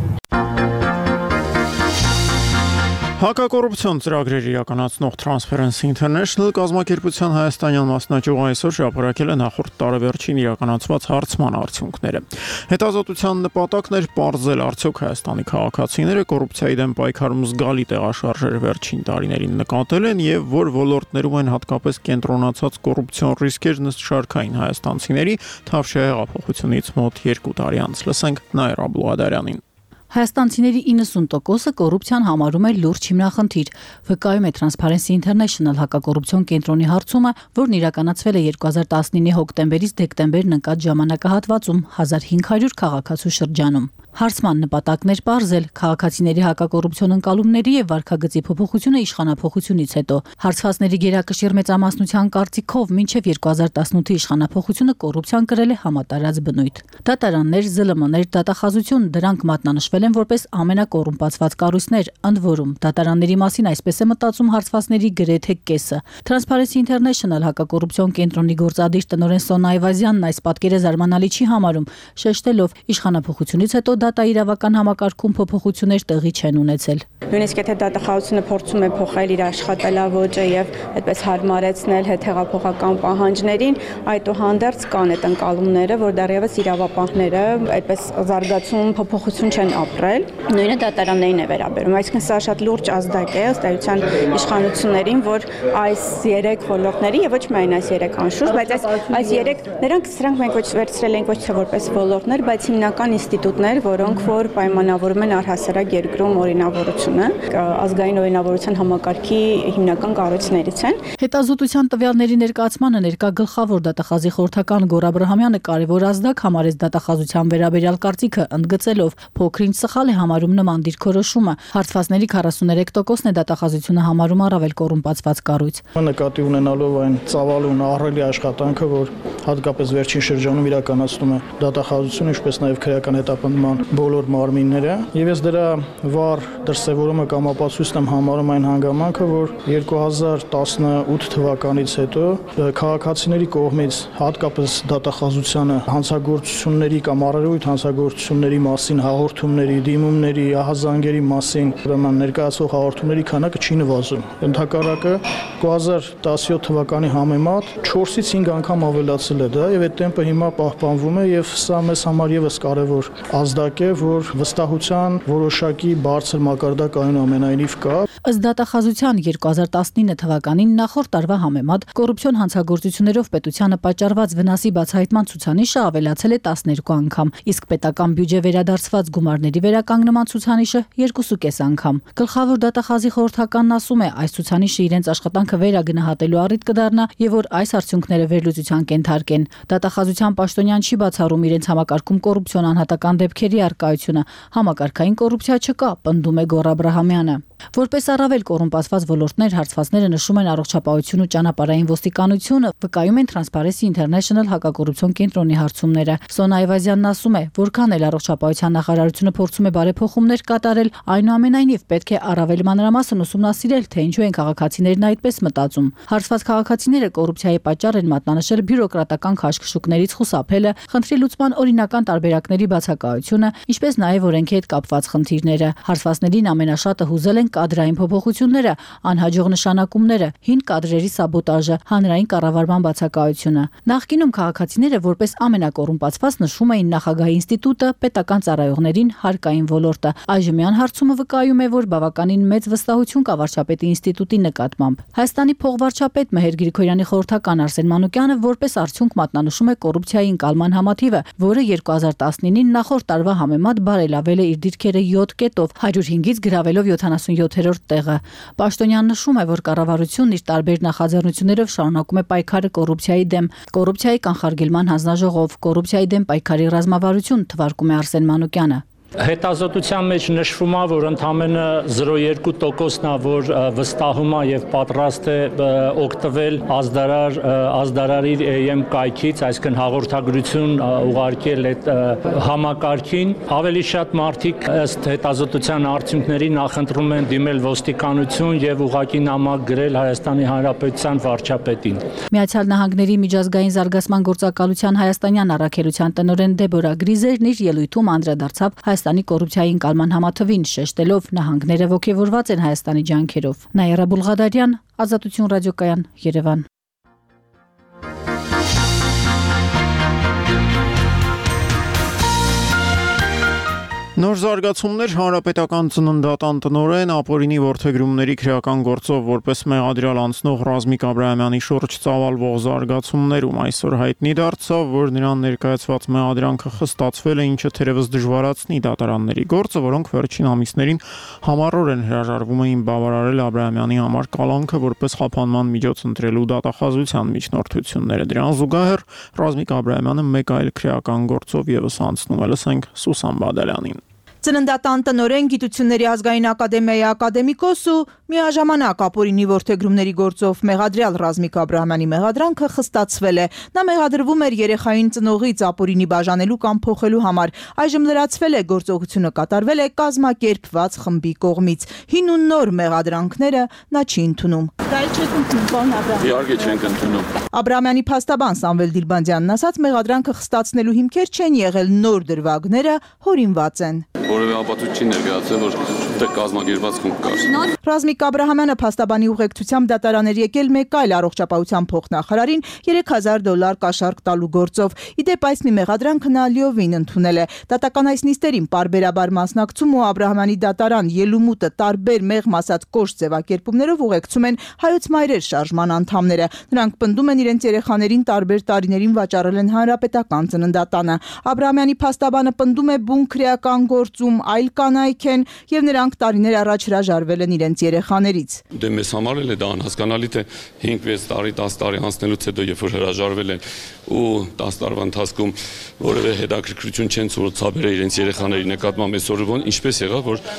Հակակոռուպցիոն ծրագրեր իրականացնող Transparency International կազմակերպության հայաստանյան մասնաճյուղը այսօր շաբաթակել է նախորդ տարեվերջին իրականացված հարցման արդյունքները։ Հետազոտության նպատակն էր պարզել արդյոք Հայաստանի քաղաքացիները կոռուպցիայի դեմ պայքարում զգալի տեղաշարժեր վերջին տարիներին նկատել են եւ որ ոլորտներում են հատկապես կենտրոնացած կոռուպցիոն ռիսկերն ըստ շարքային հայաստանցիների Թավշյա հեղափոխությունից մոտ 2 տարի անց։ Լսենք Նաիրա Աբլուադարյանին։ Հայաստանցիների 90%-ը կոռուպցիան համարում է լուրջ հիմնախնդիր, վկայում է Transparency International հակակոռուպցիոն կենտրոնի հարցումը, որն իրականացվել է 2019-ի հոկտեմբերից դեկտեմբերն ընկած ժամանակահատվածում 1500 քաղաքացու շրջանում։ Հարցման նպատակն էր պարզել քաղաքացիների հակակոռուպցիոն ընկալումների եւ վարքագծի փոփոխությունը իշխանափոխությունից հետո։ Հարցվածների գերակշիռ մեծամասնության կարծիքով մինչեւ 2018-ի իշխանափոխությունը կոռուպցիան կրել է համատարած բնույթ։ Դատարաններ, ԶԼՄ-ներ, դատախազություն դրանք մատնանշվել են որպես ամենակոռումպացված կառույցներ, ընդ որում դատարանների մասին այսպես է մտածում հարցվածների գրեթե կեսը։ Transparency International հակակոռուպցիոն կենտրոնի գործադիր տնօրեն Սոնա Այվազյանն այս պատկերը զարմանալի չի համարում, շեշտելով իշխանափոխությունից հետո դատաիրավական համակարգում փոփոխություններ տեղի չեն ունեցել։ Նույնիսկ եթե դատախազությունը փորձում է փոխել իր աշխատելավոճը եւ այդպես հարմարեցնել հետհեղափոխական պահանջներին, այդուհանդերձ կան այդ ընկալումները, որ դեռևս իրավապահները այդպես զարգացում փոփոխություն չեն ապրել։ Նույնը դատարաններին է վերաբերում, այսինքն սա շատ լուրջ ազդակ է ըստ էության իշխանություններին, որ այս 3 ոլորտների եւ ոչ միայն այս 3 անշուշտ, բայց այս 3 սրանք մենք ոչ վերցրել ենք ոչ թե որպես ոլորտներ, բայց հիմնական ինստիտուտներ, որոնք որ պայմանավորում են առհասարակ երկրում օրինավորությունը, ազգային օրինավորության համակարգի հիմնական կառույցներից են։ Հետազոտության տվյալների ներկայացմանը ներկա գլխավոր դատախազի խորհրդական Գոռ Աբրահամյանը կարևոր ազդակ համարեց դատախազության վերաբերյալ կարծիքը, ընդգծելով փոքրինչ սխալ է համարում նման դիրքորոշումը։ Հարցվածների 43%-ն է դատախազությունը համարում առավել կոռումպացված կառույց։ Նկատի ունենալով այն ծավալուն ահռելի աշխատանքը, որ հատկապես վերջին շրջանում իրականացնում է դատախազությունը, ինչպես նաև քրեական հետապնդման բոլոր մարմինները, եւ ես դրա վառ դրսևորումը կամ ապացույցն եմ համարում այն հանգամանքը, որ 2018 թվականից հետո քաղաքացիների կողմից հատկապես դատախազությանը հանցագործությունների կամ առերույթ հանցագործությունների մասին հաղորդումների, դիմումների, ահազանգերի մասին ներկայացվող հաղորդումների քանակը չի նվազում։ Ընդհակառակը 2017 թվականի համեմատ 4-ից 5 անգամ ավելացել է դա, եւ այդ տեմպը հիմա պահպանվում է, եւ սա մեզ համար եւս կարևոր ազդակ է, որ վստահության որոշակի բարձր մակարդակ այնուամենայնիվ կա։ Ըստ դատախազության 2019 թվականին նախորդ տարվա համեմատ կոռուպցիոն հանցագործություններով պետությանը պատճառված վնասի բացահայտման ցուցանիշը ավելացել է 12 անգամ, իսկ պետական բյուջե վերադարձված գումարների վերականգնման ցուցանիշը 2.5 անգամ։ Գլխավոր դատախազի խորհրդականն ասում է, այս ցուցանիշը իրենց աշխատանքը վերագնահատելու առիթ կդառնա եւ որ այս արդյունքները վերլուծության կենթարկեն։ Դատախազության պաշտոնյան չի բացառում իրենց համակարգում կոռուպցիոն անհատական դեպքերի առկայությունը։ Համակարգային կոռուպցիա չկա, պնդում է Գոռ Աբրահամյանը։ Որպես առավել կոռումպացված ոլորտներ հարցվածները նշում են առողջապահություն ու ճանապարհային ոստիկանությունը, վկայում են Transparency International հակակոռուպցիոն կենտրոնի հարցումները։ Սոնա Այվազյանն ասում է, որքան էլ առողջապահության նախարարությունը փորձում է բարեփոխումներ կատարել, այնուամենայնիվ պետք է առավել մանրամասն ուսումնասիրել, թե ինչու են քաղաքացիներն այդպես մտածում։ Հարցված քաղաքացիները կոռուպցիայի պատճառ են մատնանշել բյուրոկրատական քաշքշուկներից խուսափելը, խնդրի լուծման օրինական տարբերակների բացակայությունը, ինչպես նաև օրենքի հետ կապված խնդիրները։ Հարցվածներին ամենաշատը հուզել են կադրային փոփոխությունները, անհաջող նշանակումները, հին կադրերի սաբոտաժը, հանրային կառավարման բացակայությունը։ Նախկինում քաղաքացիները որպես ամենակոռումպացված նշում էին նախագահի ինստիտուտը, պետական ծառայողներին, հարկային ոլորտը։ Այժմյան հարցումը վկայում է, որ բավականին մեծ վստահություն կա վարչապետի ինստիտուտի նկատմամբ։ Հայաստանի փոխվարչապետ Մեհեր Գրիգորյանի խորհրդական Արսեն Մանուկյանը որպես արդյունք մատնանշում է կոռուպցիայի ընկալման համաթիվը, որը 2019-ին նախորդ տարվա համեմատ բարելավել է իր դիրքերը 7 կետով, 105-ից գրավելով 77-րդ տեղը։ Պաշտոնյան նշում է, որ կառավարությունն իր տարբեր նախաձեռնություններով շարունակում է պայքարը կոռուպցիայի դեմ։ Կոռուպցիայի կանխարգելման հանձնաժողով, կոռուպցիայի դեմ պայքարի ռազմավարություն, թվարկում է Արսեն Մանուկյանը։ Հետազոտության մեջ նշվում է, որ ընդամենը 0.2%-ն է, որ վստահում է եւ պատրաստ է օգտվել ազդարարի EM կայքից, այսինքն հաղորդագրություն ուղարկել այդ համակարգին։ Ավելի շատ մարդիկ ըստ հետազոտության արդյունքների նախընտրում են դիմել ոստիկանություն եւ ուղղակի նամակ գրել Հայաստանի Հանրապետության վարչապետին։ Միացյալ Նահանգների միջազգային զարգացման գործակալության հայաստանյան առաքելության տնօրեն Դեբորա Գրիզերն իր ելույթում անդրադարձավ Հայաստանի կոռուպցիայի ընկալման համաթվին, շեշտելով նահանգները ողջևորված են Հայաստանի ջանքերով։ Նաիրա Բուլղադարյան, Ազատություն ռադիոկայան, Երևան։ Նոր զարգացումներ հանրապետական ծննդատան տնօրեն ապօրինի որդեգրումների քրեական գործով որպես մեղադրյալ անցնող Ռազմիկ Աբրահամյանի շուրջ ծավալվող զարգացումներում այսօր հայտնի դարձավ, որ նրան ներկայացված մեղադրանքը խստացվել է, ինչը թերևս դժվարացնի դատարանների գործը, որոնք վերջին ամիսներին համառորեն հրաժարվում էին բավարարել Աբրահամյանի համար կալանքը որպես խափանման միջոց ընտրելու դատախազության միջնորդությունները։ Դրան զուգահեռ Ռազմիկ Աբրահամյանը մեկ այլ քրեական գործով եւս անցնում է, լսենք Սուսան Բադալյանին։ Ծննդատան տնօրեն, Գիտությունների ազգային ակադեմիայի ակադեմիկոս ու միաժամանակ ապօրինի որդեգրումների գործով մեղադրյալ Ռազմիկ Աբրահամյանի մեղադրանքը խստացվել է։ Նա մեղադրվում էր երեխային ծնողից ապօրինի բաժանելու կամ փոխելու համար։ Այժմ լրացվել է, գործողությունը կատարվել է կազմակերպված խմբի կողմից։ Հին ու նոր մեղադրանքները նա չի ընդունում։ Իհարկե չենք ընդունում։ Աբրահամյանի փաստաբան Սամվել Դիլբանդյանն ասաց, մեղադրանքը խստացնելու հիմքեր չեն եղել, նոր դրվագները հորինված են։ Որևէ ապացույց չի ներկայացել, որ դեռ կազմակերպված խումբ կար։ Ռազմիկ Աբրահամյանը փաստաբանի ուղեկցությամբ դատարան էր եկել մեկ այլ առողջապահության փոխնախարարին $3000 կաշառք տալու գործով։ Իդեպ այս մի մեղադրանքը նա լիովին ընդունել է։ Դատական այս նիստերին պարբերաբար մասնակցում ու Աբրահամյանի դատարան ելումուտը տարբեր մեղմ ասած կոշտ ձևակերպումներով ուղեկցում են Հայոց մայրեր շարժման անդամները։ Նրանք պնդում են իրենց երեխաներին տարբեր տարիներին վաճառել են հանրապետական ծննդատանը։ Աբրահամյանի փաստաբանը պնդում է բուն քրեական գործում այլ կանայք են եւ նրանք տարիներ առաջ հրաժարվել են իրենց երեխաներից։ Դե մեզ համար էլ է դա անհասկանալի, թե 5-6 տարի, 10 տարի անցնելուց հետո, երբ որ հրաժարվել են ու 10 տարվա ընթացքում որևէ հետաքրքրություն չեն ցուցաբերել իրենց երեխաների նկատմամբ, այսօր ինչպես եղավ, որ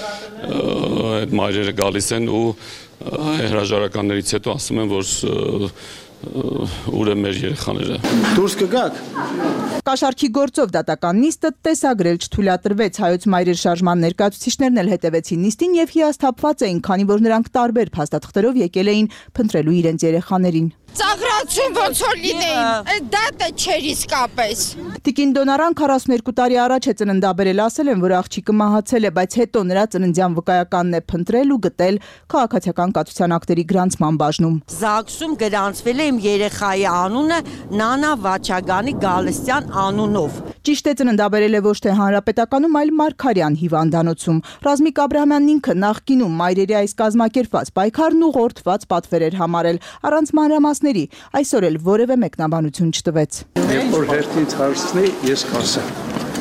այդ մայրերը գալիս են ու հրաժարականներից հետո ասում են, որ ուր է մեր երեխաները։ Դուրս կգաք։ Կաշառքի գործով դատական նիստը տեսագրել չթույլատրվեց։ Հայոց մայրեր շարժման ներկայացուցիչներն էլ հետևեցին նիստին եւ հիասթափված էին, քանի որ նրանք տարբեր փաստաթղթերով եկել էին փնտրելու իրենց երեխաներին։ Ծաղրացում ոնց որ լինեին, դատը չէր իսկապես։ Տիկին Դոնարան 42 տարի առաջ է ծննդաբերել, ասել են, որ աղջիկը մահացել է, բայց հետո նրա ծննդյան վկայականն է փնտրել ու գտել քաղաքացիական կաթության ակտերի գրանցման բաժնում։ ԶԱԳՍ-ում գրանցվել է իմ երեխայի անունը Նանա Վաչագանի Գալստյան անունով։ Ճիշտ է, ծննդաբերել է ոչ թե հանրապետականում, այլ Մարգարյան հիվանդանոցում։ Ռազմիկ Աբրահամյանն ինքը նախկինում մայրերի այս կազմակերպված պայքարն ուղղորդված պատվեր էր համարել, առանց մանրամասների։ Այսօր էլ որևէ մեկնաբանություն չտվեց։ Երբ որ հերթից հարցնի, ես կասեմ։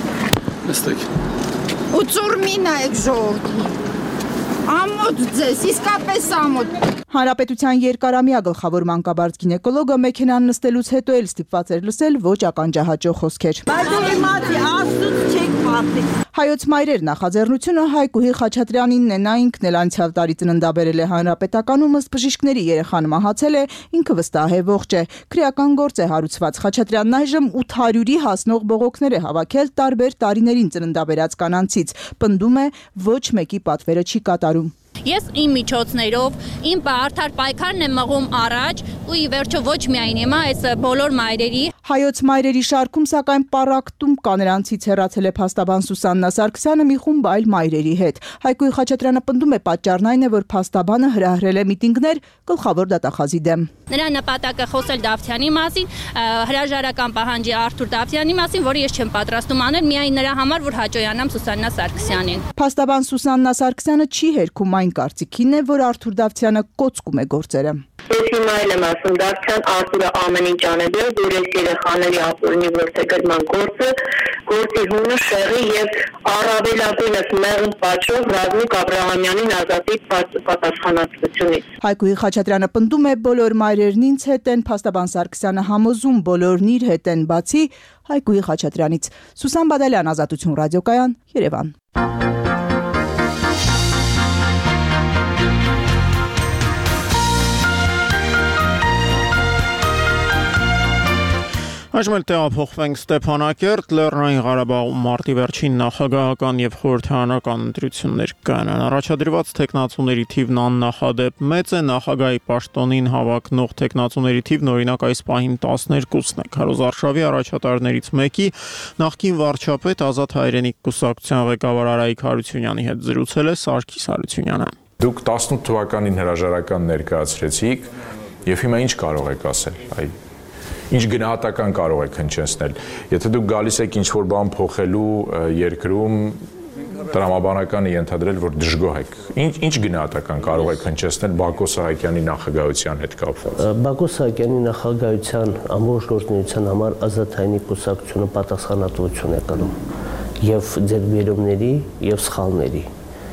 Նստեք։ Ու ծուրմին եք ժողովրդի։ Ամոթ ձեզ, իսկապես ամոթ։ Հանրապետության երկարամյա գլխավոր մանկաբարձ գինեկոլոգը մեքենան նստելուց հետո էլ ստիպված էր լսել ոչ ականջահաճո խոսքեր։ Հայոց մայրեր նախաձեռնությունը Հայկուհի Խաչատրյանինն է, նա ինքն էլ անցյալ տարի ծննդաբերել է հանրապետականում, ըստ բժիշկների երեխան մահացել է, ինքը վստահ է ողջ է։ Քրեական գործ է հարուցված։ Խաչատրյանն այժմ 800-ի հասնող բողոքներ է հավաքել տարբեր տարիներին ծննդաբերած կանանցից։ Պնդում է, ոչ մեկի պատվերը չի կատարում։ Ես իմ միջոցներով իմ արդար պայքարն եմ մղում առաջ ու ի վերջո ոչ միայն հիմա այս բոլոր մայրերի Հայոց մայրերի շարքում սակայն պարակտում կա, նրանցից հեռացել է փաստաբան Սուսաննա Սարգսյանը մի խումբ այլ մայրերի հետ։ Հայկուհի Խաչատրյանը պնդում է, պատճառն այն է, որ փաստաբանը հրահրել է միտինգներ գլխավոր դատախազի դեմ։ Նրա նպատակը խոսել Դավթյանի մասին, հրաժարական պահանջի Արթուր Դավթյանի մասին, որը ես չեմ պատրաստում անել միայն նրա համար, որ հաջողանամ Սուսաննա Սարգսյանին։ Փաստաբան Սուսաննա Սարգսյանը չի հերքում այն կարծիքին է, որ Արթուր Դավթյանը կոծկում է գործերը։ Ես հիմա էլ եմ ասում, Դավթյան Արթուրը ամեն ինչ անել է, որ այս երեխաների ապօրինի որդեգրման գործի հունը շեղի եւ առավելագույնս մեղմ պատճառով Ռազմիկ Աբրահամյանին ազատի պատասխանատվությունից։ Հայկուհի Խաչատրյանը պնդում է, բոլոր մայրերն ինձ հետ են, փաստաբան Սարգսյանը համոզում, բոլորն իր հետ են, բացի Հայկուհի Խաչատրյանից։ Սուսան Բադալյան, Ազատություն ռադիոկայան, Երևան։ Այժմ էլ տեղափոխվենք Ստեփանակերտ, Լեռնային Ղարաբաղում մարտի վերջին նախագահական եւ խորհրդարանական ընտրություններ կանան։ Առաջադրված տեխնացուների թիվն աննախադեպ մեծ է, նախագահի պաշտոնին հավակնող տեխնացուների թիվն օրինակ այս պահին 12-ն է։ Քարոզ Արշավի առաջատարներից մեկի նախկին վարչապետ Ազատ Հայրենիք կուսակցության ղեկավար Արայիկ Հարությունյանի հետ զրուցել է Սարգիս Հարությունյանը։ Դուք 18 թվականին հրաժարական ներկայացրեցիք եւ հիմա ինչ կարող եք ասել։ Ինչ գնահատական կարող եք հնչեցնել։ Եթե դուք գալիս եք ինչ-որ բան փոխելու երկրում, տրամաբանականը ենթադրել, որ դժգոհ եք։ Ինչ գնահատական կարող եք հնչեցնել Բակո Սահակյանի նախագահության հետ կապված։ Բակո Սահակյանի նախագահության ամբողջ գործունեության համար Ազատ Հայրենիք կուսակցությունը պատասխանատվություն է կրում եւ ձեռքբերումների եւ սխալների։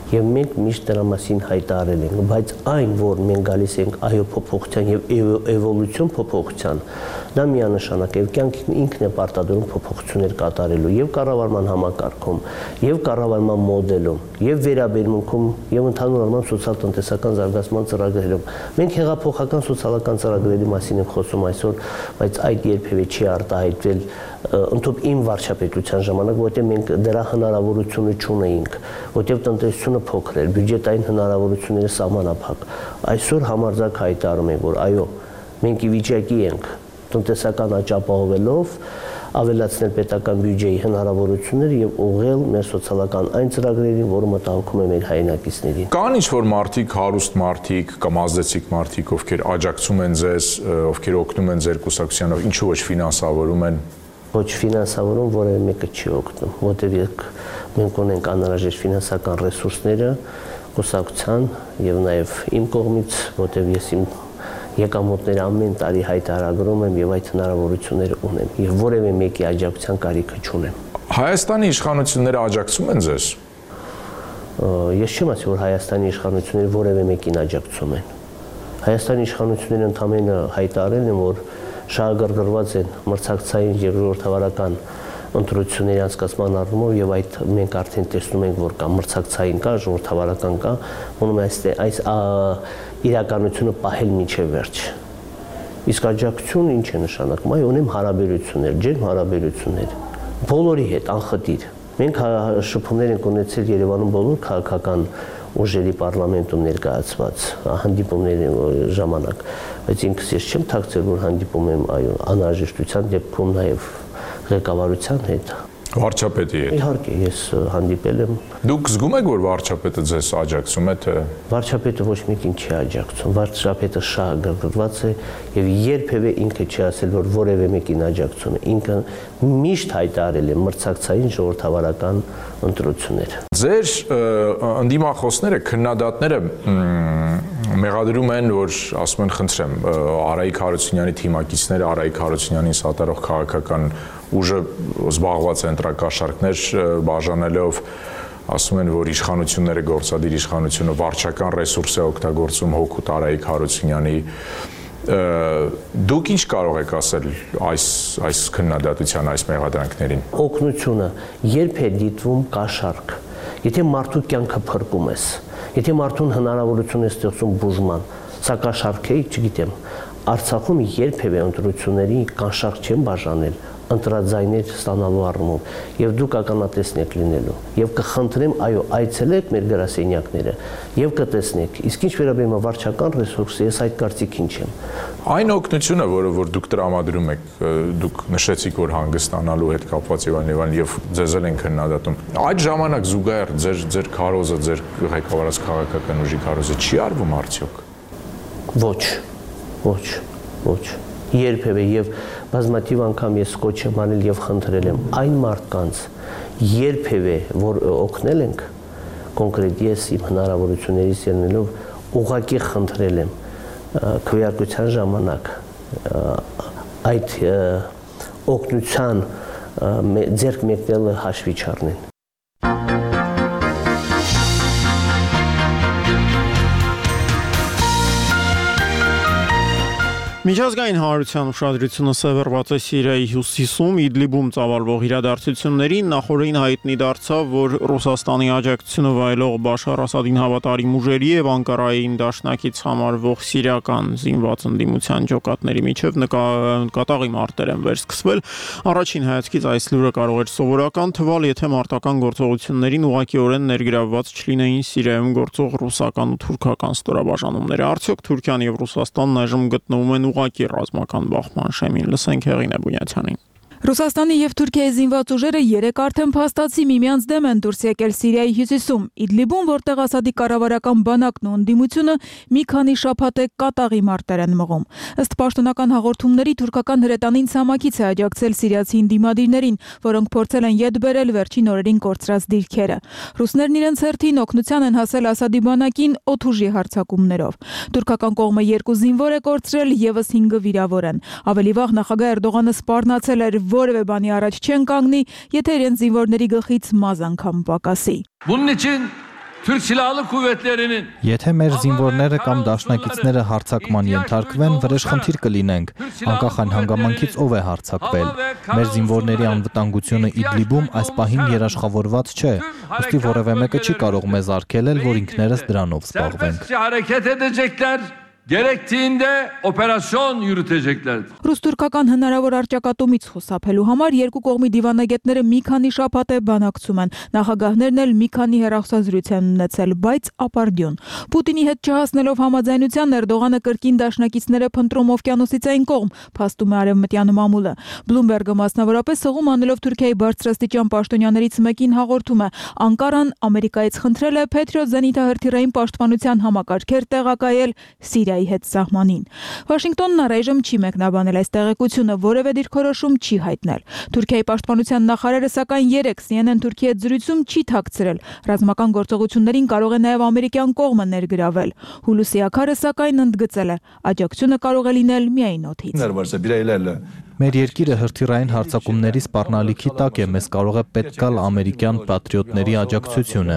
Եվ մենք միշտ դրա մասին հայտարարել ենք, բայց այն, որ մենք գալիս ենք այո փոփոխության եւ էվոլյուցիոն փոփոխության, դա միանշանակ է, կյանքն ինքն է պարտադրում փոփոխություններ կատարելու եւ կառավարման համակարգում, եւ կառավարման մոդելում, եւ վերաբերմունքում, եւ ընդհանուր առմամբ սոցիալ-տնտեսական զարգացման ծրագրերում։ Մենք հեղափոխական սոցիալական ծրագրերի մասին ենք խոսում այսօր, բայց այդ երբևէ չի արտահայտվել ընդհանուր իմ վարչապետության ժամանակ, որտեղ մենք դրա հնարավորությունը չունեինք, որտեղ տնտեսությունը փոքր էր, բյուջետային հնարավորությունները սահմանափակ։ Այսօր համարձակ հայտարարում ենք, որ այո, մենք ի վիճակի ենք տնտեսական աճ ապահովելով ավելացնել պետական բյուջեի հնարավորությունները եւ ուղղել մեր սոցիալական այն ծրագրերին, որը մտահոգում է մեր հայրենակիցներին։ Կան ինչ-որ մարդիկ, հարուստ մարդիկ կամ ազդեցիկ մարդիկ, ովքեր աջակցում են ձեզ, ովքեր օգնում են ձեր կուսակցությանը, ինչու ոչ ֆինանսավորում են։ Ոչ ֆինանսավորում որևէ մեկը չի օգնում, որտեղ մենք ունենք անհրաժեշտ ֆինանսական ռեսուրսները կուսակցության եւ նաեւ իմ կողմից, որտեղ ես իմ եկամուտները ամեն տարի հայտարարում եմ եւ այդ հնարավորությունները ունեմ եւ որևէ մեկի աջակցության կարիքը չունեմ։ Հայաստանի իշխանությունները աջակցում են ձեզ։ Ես չեմ ասի, որ Հայաստանի իշխանությունները որևէ մեկին աջակցում են։ Հայաստանի իշխանությունները ընդհանրապես հայտարարել են, որ շահագրգռված են մրցակցային եւ ժողովրդավարական ընտրությունների անցկացման առումով եւ այդ մենք արդեն տեսնում ենք, որ կա մրցակցային կա, ժողովրդավարական կա, ունում այս իրականությունը պահել մինչև վերջ։ Իսկ աջակցությունը ինչ է նշանակում։ Այ ունեմ հարաբերություններ, ջերմ հարաբերություններ բոլորի հետ անխտիր։ Մենք շփումներ ենք ունեցել Երևանում բոլոր քաղաքական ուժերի պարլամենտում ներկայացված հանդիպումների ժամանակ, բայց ինքս ես չեմ թաքցել, որ հանդիպում եմ այո անհրաժեշտության դեպքում նաև ղեկավարության հետ։ Վարչապետի հետ։ Իհարկե, ես հանդիպել եմ։ Դուք զգում եք, որ վարչապետը ձեզ աջակցում է, թե վարչապետը ոչ մեկին չի աջակցում։ Վարչապետը շահագրգռված է եւ երբևէ ինքը չի ասել, որ որևէ մեկին աջակցում է։ Ինքը միշտ հայտարարել է մրցակցային ժողովրդավարական ընտրություններ։ Ձեր ընդդիմախոսները, քննադատները մեղադրում են, որ ասում են, խնդրեմ, Արայիկ Հարությունյանի թիմակիցները, Արայիկ Հարությունյանին սատարող քաղաքական ուժը զբաղված է ընտրակաշառքներ բաժանելով, ասում են, որ իշխանությունները, գործադիր իշխանությունը վարչական ռեսուրս է օգտագործում հօգուտ Արայիկ Հարությունյանի։ Դուք ինչ կարող եք ասել այս քննադատության, այս մեղադրանքներին։ Օգնությունը երբ է դիտվում կաշառք, եթե մարդու կյանքը փրկում ես, եթե մարդուն հնարավորություն է ստեղծում բուժման, սա կաշառք է, չգիտեմ, Արցախում երբևէ ընտրությունների կաշառք չեն բաժանել ընտրաձայներ ստանալու առումով եւ դուք ականատեսն եք լինելու եւ կխնդրեմ այո այցելեք մեր գրասենյակները եւ կտեսնեք իսկ ինչ վերաբերում է վարչական ռեսուրսի ես այդ կարծիքին չեմ այն օգնությունը որ դուք տրամադրում եք դուք նշեցիք որ հանգստանալու հետ կապված եւ այլն եւ ձեզ են քննադատում այդ ժամանակ զուգահեռ ձեր քարոզը ձեր ղեկավարած քաղաքական ուժի քարոզը չի արվում արդյոք ոչ երբևէ եւ բազմաթիվ անգամ ես կոչ եմ անել եւ խնդրել եմ այն մարդկանց երբևէ որ օգնել ենք կոնկրետ ես իմ հնարավորություններից ելնելով ուղղակի խնդրել եմ քվեարկության ժամանակ այդ օգնության ձեռք մեկնելը հաշվի չառնեն Միջազգային հանրության ուշադրությունը սևեռված է Սիրիայի հյուսիսում Իդլիբում ծավալվող իրադարձություններին նախորդին հայտնի դարձավ, որ Ռուսաստանի աջակցությունը վայելող Բաշար Ասադին հավատարիմ ուժերի եւ Անկարային դաշնակից համարվող սիրիական զինված ընդդիմության ջոկատների միջև կատաղի մարտեր են վերսկսվել։ Առաջին հայացքից այս լուրը կարող էր սովորական թվալ, եթե մարտական գործողություններին ուղղակիորեն ներգրավված չլինեին Սիրիայում գործող ռուսական ու թուրքական ստորաբաժանումները։ Արդյոք Թուրքիան եւ Ռուսաստանն այժմ գտնվում են ուղղակի ռազմական բախման շեմին լսենք Հեղինե Բունյացյանին Ռուսաստանի եւ Թուրքիայի զինված ուժերը երեք արդեն փաստացի միմյանց դեմ են դուրս եկել Սիրիայի հյուսիսում Իդլիբում, որտեղ Ասադի կառավարական բանակն ու ընդդիմությունը մի քանի շաբաթ է կատաղի մարտեր են մղում։ Ըստ պաշտոնական հաղորդումների թուրքական հրետանին ցամաքից է աջակցել սիրիացի ընդդիմադիրներին, որոնք փորձել են յետ բերել վերջին օրերին կորցրած դիրքերը։ Ռուսներն իրենց հերթին օգնության են հասել Ասադի բանակին օդուժի հարձակումներով։ Թուրքական կողմը 2 զինվոր է կորցրել, եւս 5 վիրավոր են։ Ավելի վաղ նախագահ Էրդողանը սպառնացել էր որևէ բանի առաջ չեն կանգնի, եթե իրենց զինվորների գլխից մազ անգամ պակասի։ Bunun için Türk Silahlı Kuvvetleri'nin Եթե մեր զինվորները կամ դաշնակիցները հարձակման ենթարկվեն, վրեժխնդիր կլինենք, անկախ այն հանգամանքից ով է հարձակվել։ Մեր զինվորների անվտանգությունը Իդլիբում այս պահին երաշխավորված չէ, ուստի որևէ մեկը չի կարող մեզ արգելել, որ ինքներս դրանով զբաղվենք։ Gerektiğinde operasyon yürüteceklerdir. Ռուս-թուրքական հնարավոր առճակատումից խուսափելու համար երկու կողմի դիվանագետները մի քանի շաբաթ է բանակցում են։ Նախագահներն էլ մի քանի հեռախոսազրույց են ունեցել, բայց ապարդյուն։ Պուտինի հետ չհասնելով համաձայնության Էրդողանը կրկին դաշնակիցները փնտրում օվկիանոսից այն կողմ, փաստում է Արևմտյան մամուլը։ Բլումբերգը մասնավորապես հողում անելով Թուրքիայի բարձրաստիճան պաշտոնյաներից մեկին հաղորդում է. Անկարան Ամերիկայից խնդրել է Patriot զենիթահրթիռային պաշտպանության համակարգեր տեղակայել Սիրիայի հետ սահմանին։ Վաշինգտոնն առայժմ չի մեկնաբանել այս տեղեկությունը, որևէ դիրքորոշում չի հայտնել։ Թուրքիայի պաշտպանության նախարարը սակայն 3 CNN Թուրքիի հետ զրույցում չի թաքցրել։ Ռազմական գործողություններին կարող է նաև ամերիկյան կողմը ներգրավել։ Հուլուսի ակարը սակայն ընդգծել է. աջակցությունը կարող է լինել միայն օդից։ Մեր երկիրը հրթիռային հարձակումների սպառնալիքի տակ է, մեզ կարող է պետք գալ ամերիկյան պատրիոտների աջակցությունը։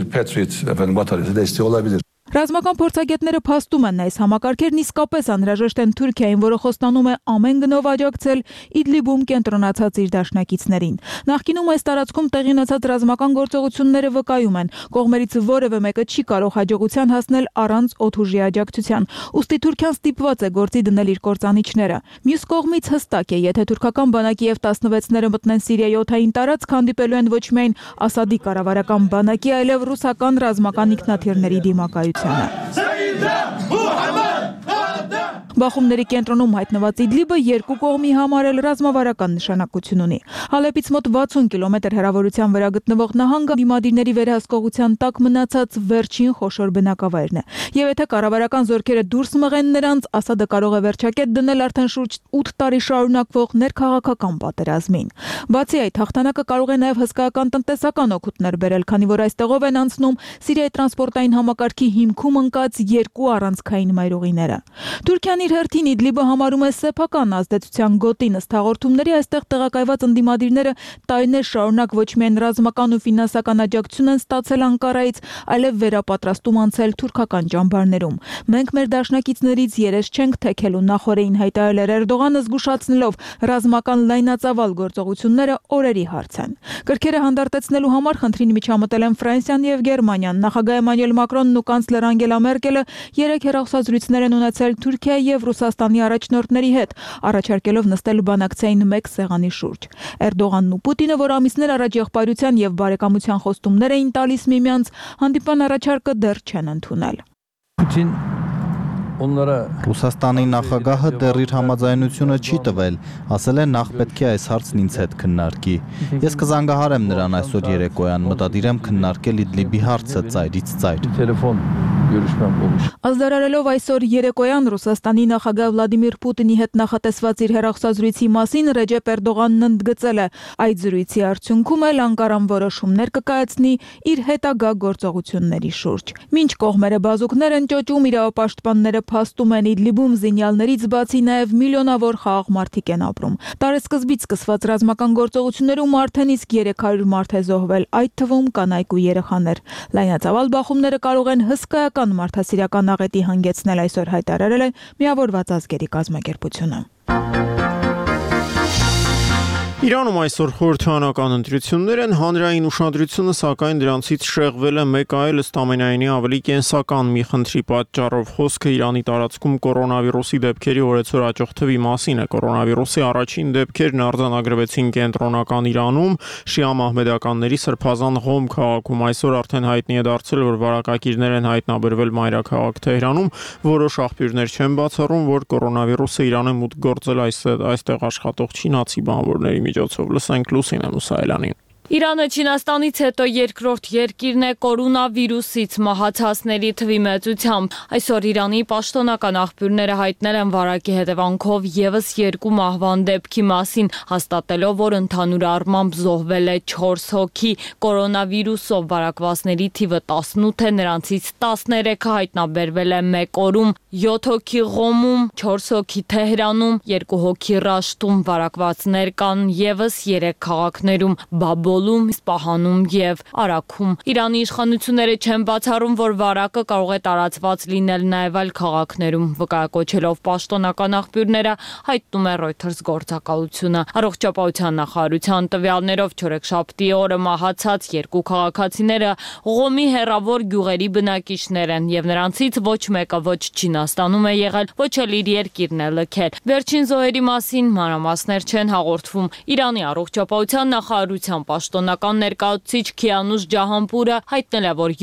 Ռազմական փորձագետները փաստում են, այս համակարգերն իսկապես անհրաժեշտ են Թուրքիային, որը խոստանում է ամեն գնով աջակցել Իդլիբում կենտրոնացած իր դաշնակիցներին։ Նախկինում այս տարածքում տեղի ունեցած ռազմական գործողությունները վկայում են, կողմերից որևէ մեկը չի կարող հաջողության հասնել առանց օդուժի աջակցության։ Ուստի Թուրքիան ստիպված է գործի դնել իր կործանիչները։ Մյուս կողմից հստակ է, եթե թուրքական բանակի F-16-ները մտնեն Սիրիայի օդային տարածք, հանդիպելու են ոչ միայն Ասադի կառավարական բանակի, այլև ռուսական ռազմական ինքնաթիռների դիմակայություն։ Բախումների կենտրոնում հայտնված Իդլիբը երկու կողմի համար էլ ռազմավարական նշանակություն ունի։ Հալեպից մոտ 60 կիլոմետր հեռավորության վրա գտնվող նահանգը դիմադիրների վերահսկողության տակ մնացած վերջին խոշոր բնակավայրն է։ Եվ եթե կառավարական զորքերը դուրս մղեն նրանց, Ասադը կարող է վերջակետ դնել արդեն շուրջ 8 տարի շարունակվող ներքաղաքական պատերազմին։ Բացի այդ, հաղթանակը կարող է նաև հսկայական տնտեսական օգուտներ բերել, քանի որ այստեղով են անցնում Սիրիայի տրանսպորտային համակարգի հիմքում ընկած երկու առանցքային մայրուղիները։ Թուրքիան իր հերթին Իդլիբը համարում է սեփական ազդեցության գոտին, ըստ հաղորդումների այստեղ տեղակայված ընդդիմադիրները տարիներ շարունակ ոչ միայն ռազմական ու ֆինանսական աջակցություն են ստացել Անկարայից, այլև վերապատրաստում անցել թուրքական ճամբարներում։ Մենք մեր դաշնակիցներից երես չենք թեքելու, նախորդին հայտարարել էր Էրդողանը, զգուշացնելով ռազմական լայնածավալ գործողությունները օրերի հարց են։ Կրքերը հանդարտեցնելու համար խնդրին միջամտել են Ֆրանսիան եւ Գերմանիան։ Նախագահ Էմանուել Մակրոնն ու կանցլեր Անգելա Մերկելը 3 հեռախոսազրույցներ են ունեցել Թուրքիայի եւ Ռուսաստանի առաջնորդների հետ, առաջարկելով նստել բանակցային մեկ սեղանի շուրջ։ Էրդողանն ու Պուտինը, որ ամիսներ առաջ եղբայրության եւ բարեկամության խոստումներ էին տալիս միմյանց, հանդիպան առաջարկը դեռ չեն ընդունել։ Ռուսաստանի նախագահը դեռ իր համաձայնությունը չի տվել, ասել է նախ պետք է այս հարցն ինձ հետ քննարկի։ Ես կզանգահարեմ նրան այսօր երեկոյան, մտադիր եմ քննարկել Իդլիբի հարցը ծայրից ծայր։ Ազդարարելով այսօր երեկոյան Ռուսաստանի նախագահ Վլադիմիր Պուտինի հետ նախատեսված իր հեռախոսազրույցի մասին Ռեջեփ Էրդողանն ընդգծել է. այդ զրույցի արդյունքում էլ Անկարան որոշումներ կկայացնի իր հետագա գործողությունների շուրջ։ Մինչ կողմերը բազուկներ են ճոճում, իրավապաշտպանները փաստում են Իդլիբում զինյալներից բացի նաև միլիոնավոր խաղաղ մարդիկ են ապրում։ Տարեսկզբից սկսված ռազմական գործողություններում արդեն իսկ 300 մարդ է զոհվել, այդ թվում կանայք ու երեխաներ։ Լայնածավալ բախումները կարող են հսկայական մարդասիրական աղետի հանգեցնել, այսօր հայտարարել է Միավորված ազգերի կազմակերպությունը։ Իրանում այսօր խորհրդարանական ընտրություններ են, հանրային ուշադրությունը սակայն դրանցից շեղվել է մեկ այլ ըստ ամենայնի ավելի կենսական մի խնդրի պատճառով։ Խոսքը Իրանի տարածքում կորոնավիրուսի դեպքերի օրեցօր աճող թվի մասին է։ Կորոնավիրուսի առաջին դեպքերն արձանագրվեցին կենտրոնական Իրանում, շիա մահմեդականների սրբազան Ղոմ քաղաքում։ Այսօր արդեն հայտնի է դարձել, որ վարակագիրներ են հայտնաբերվել մայրաքաղաք Թեհրանում։ Որոշ աղբյուրներ չեն բացառում, որ կորոնավիրուսը Իրան է մուտք գործել այստեղ աշխատող չինացի բանվորների միջոցով։ Լսենք Լուսինե Մուսայելյանին։ Իրանը Չինաստանից հետո երկրորդ երկիրն է կորոնավիրուսից մահացածների թվի մեծությամբ։ Այսօր Իրանի պաշտոնական աղբյուրները հայտնել են վարակի հետևանքով եւս 2 մահվան դեպքի մասին, հաստատելով, որ ընդհանուր առմամբ զոհվել է 4 հոգի։ Կորոնավիրուսով վարակվածների թիվը 18 է, նրանցից 13-ը հայտնաբերվել է մեկ օրում, 7 հոգի Ղոմում, 4 հոգի Թեհրանում, 2 հոգի Ռաշտում։ Վարակվածներ կան եւս 3 քաղաքներում՝ Բաբոլ, դոլում, Իսպահանում եւ Արաքում։ Իրանի իշխանությունները չեն բացառում, որ վարակը կարող է տարածված լինել նաեւ այլ քաղաքներում, վկայակոչելով պաշտոնական աղբյուրները, հայտնում է Reuters գործակալությունը։ Առողջապահության նախարարության տվյալներով չորեքշաբթի օրը մահացած 2 քաղաքացիները Ղոմի հեռավոր գյուղերի բնակիչներ են եւ նրանցից ոչ մեկը ոչ Չինաստանում է եղել, ոչ էլ իր երկիրն է լքել։ Վերջին զոհերի մասին մանրամասներ չեն հաղորդվում։ Իրանի առողջապահության նախարարության պաշտոնական ներկայացուցիչ Քիանուշ Ջահանպուրը հայտնել է, որ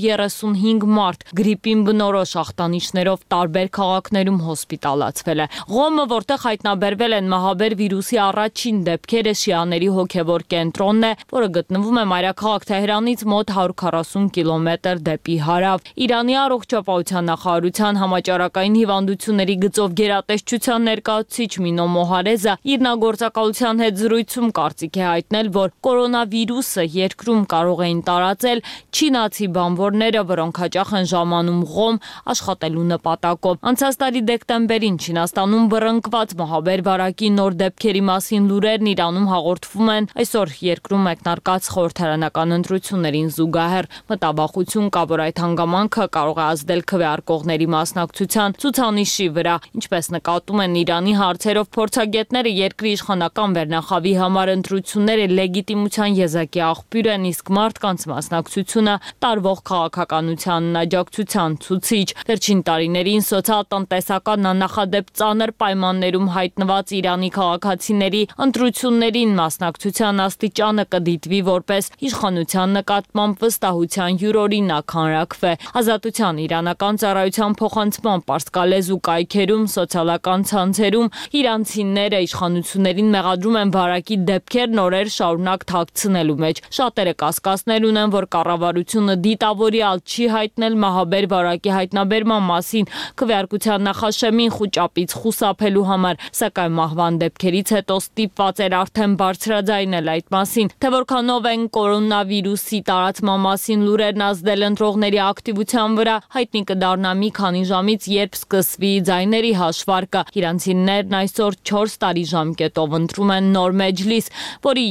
735 մարդ գրիպին բնորոշ ախտանիշներով տարբեր քաղաքներում հոսպիտալացվել է։ Ղոմը, որտեղ հայտնաբերվել են մահաբեր վիրուսի առաջին դեպքերը, շիաների հոգևոր կենտրոնն է, որը գտնվում է մայրաքաղաք Թեհրանից մոտ 140 կիլոմետր դեպի հարավ։ Իրանի առողջապահության նախարարության համաճարակային հիվանդությունների գծով գերատեսչության ներկայացուցիչ Մինո Մոհարեզը իր նագործակալության հետ զրույցում կարծիք է հայտնել, որ կորոնավիրուսը երկրում կարող էին տարածել չինացի բանվորները, որոնք հաճախ են ժամանում Ղոմ աշխատելու նպատակով։ Անցած տարի դեկտեմբերին Չինաստանում բռնկված մահաբեր վարակի նոր դեպքերի մասին լուրերն Իրանում հաղորդվում են այսօր երկրում մեկնարկած խորհրդարանական ընտրություններին զուգահեռ։ Մտավախություն կա, որ այդ հանգամանքը կարող է ազդել քվեարկողների մասնակցության ցուցանիշի վրա, ինչպես նկատում են Իրանի հարցերով փորձագետները, երկրի իշխանական վերնախավի համար ընտրությունները լեգիտիմության եզակի աղբյուր են, իսկ մարդկանց մասնակցությունը տարվող քաղաքականությանն աջակցության ցուցիչ։ Վերջին տարիներին սոցիալ-տնտեսական աննախադեպ ծանր պայմաններում հայտնված Իրանի քաղաքացիների ընտրություններին մասնակցության աստիճանը կդիտվի որպես իշխանության նկատմամբ վստահության յուրօրինակ հանրաքվե։ Ազատության իրանական ծառայության փոխանցման պարսկալեզու կայքերում, սոցիալական ցանցերում իրանցիները իշխանություններին մեղադրում են վարակի դեպքերն օրեր շարունակ թաքցնելու մեջ։ Շատերը կասկածներ ունեն, որ կառավարությունը դիտավորյալ չի հայտնել մահաբեր վարակի հայտնաբերման մասին քվեարկության նախաշեմին խուճապից խուսափելու համար, սակայն մահվան դեպքերից հետո ստիպված էր արդեն բարձրաձայնել այդ մասին։ Թե որքանով են կորոնավիրուսի տարածման մասին լուրերն ազդել ընտրողների ակտիվության վրա, հայտնի կդառնա մի քանի ժամից, երբ սկսվի ձայների հաշվարկը։ Իրանցիներն այսօր 4 տարի ժամկետով ընտրում են նոր մեջլիս, որի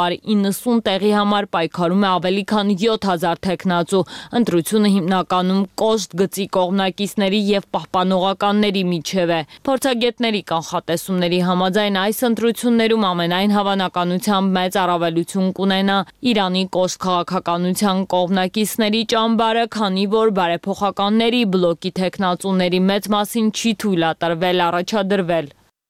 290 տեղի համար պայքարում է ավելի քան 7000 թեկնածու։ Ընտրությունը հիմնականում կոշտ գծի կողմնակիցների եւ պահպանողականների միջև է։ Փորձագետների կանխատեսումների համաձայն այս ընտրություններում ամենայն հավանականությամբ մեծ առավելություն կունենա Իրանի կոշտ քաղաքականության կողմնակիցների ճամբարը, քանի որ բարեփոխականների բլոկի թեկնածուների մեծ մասին չի թույլատրվել առաջադրվել։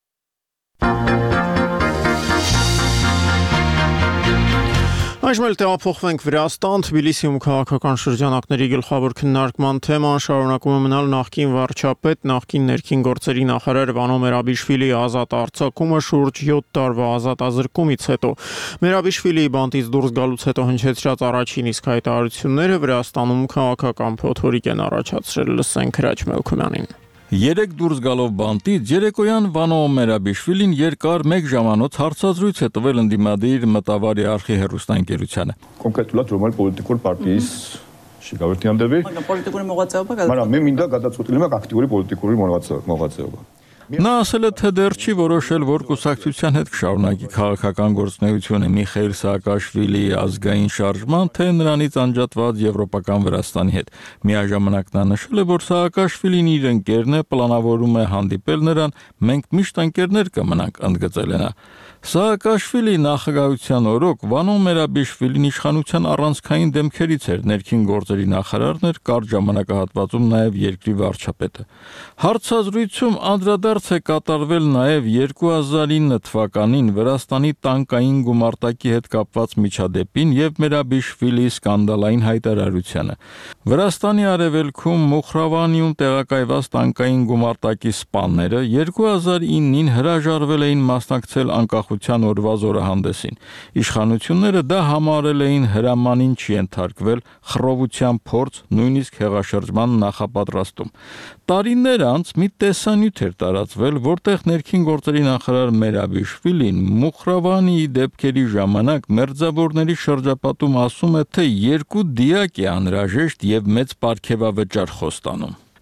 Այժմ էլ տեղափոխվենք Վրաստան, Թբիլիսիում քաղաքական շրջանակների գլխավոր քննարկման թեման շարունակում է մնալ նախկին վարչապետ, նախկին ներքին գործերի նախարար Վանո Մերաբիշվիլիի ազատ արձակումը շուրջ 7 տարվա ազատազրկումից հետո։ Մերաբիշվիլիի բանտից դուրս գալուց հետո հնչեցրած առաջին իսկ հայտարարությունները Վրաստանում քաղաքական փոթորիկ են առաջացրել։ Լսենք Հրաչ Մելքումյանին։ Երեք դուրս գալով բանտից երեկոյան Վանո Մերաբիշվիլին երկար 1 ժամանոց հարցազրույց է տվել ընդդիմադիր մտավարի արխի հեռուստաընկերությանը։ Կոնկրետ լա պոլիտիկոլ պարտიის շիկավերտի անդրվի։ Պոլիտիկորի մողացեობა։ Մարա მე მინდა გადაწყვეტილება აქტიური პოლიტიკური մողացეობა։ Նա ասել է, թե դեռ չի որոշել, որ կուսակցության հետ կշարունակի քաղաքական գործունեությունը Միխայիլ Սաակաշվիլիի ազգային շարժման, թե նրանից անջատված եվրոպական Վրաստանի հետ։ Միաժամանակ նա նշել է, որ Սաակաշվիլին իր ընկերն է, պլանավորում է հանդիպել նրան, մենք միշտ ընկերներ կմնանք, ընդգծել է նա։ Սաակաշվիլի նախագահության օրոք Վանո Մերաբիշվիլին իշխանության առանցքային դեմքերից էր, ներքին գործերի նախարարն էր, կարճ ժամանակահատվածում նաև երկրի վարչապետը։ Հարցազրույցում անդրադարձ է կատարվել նաև 2009 թվականին Վրաստանի տանկային գումարտակի հետ կապված միջադեպին եւ Մերաբիշվիլիի սկանդալային հայտարարությանը։ Վրաստանի արևելքում Մուխրավանիում տեղակայված տանկային գումարտակի սպաները 2009-ին հրաժարվել էին մասնակցել անկախության օրվա զորահանդեսին։ Իշխանությունները դա համարել էին հրամանին չենթարկվել, խռովության փորձ, նույնիսկ հեղաշրջման նախապատրաստում։ Տարիներ անց մի տեսանյութ էր տարածվել, որտեղ ներքին գործերի նախարար Մերաբիշվիլին Մուխրավանիի դեպքերի ժամանակ մերձավորների շրջապատում ասում է, թե երկու դիակ է անհրաժեշտ եւ մեծ պարգևավճար խոստանում։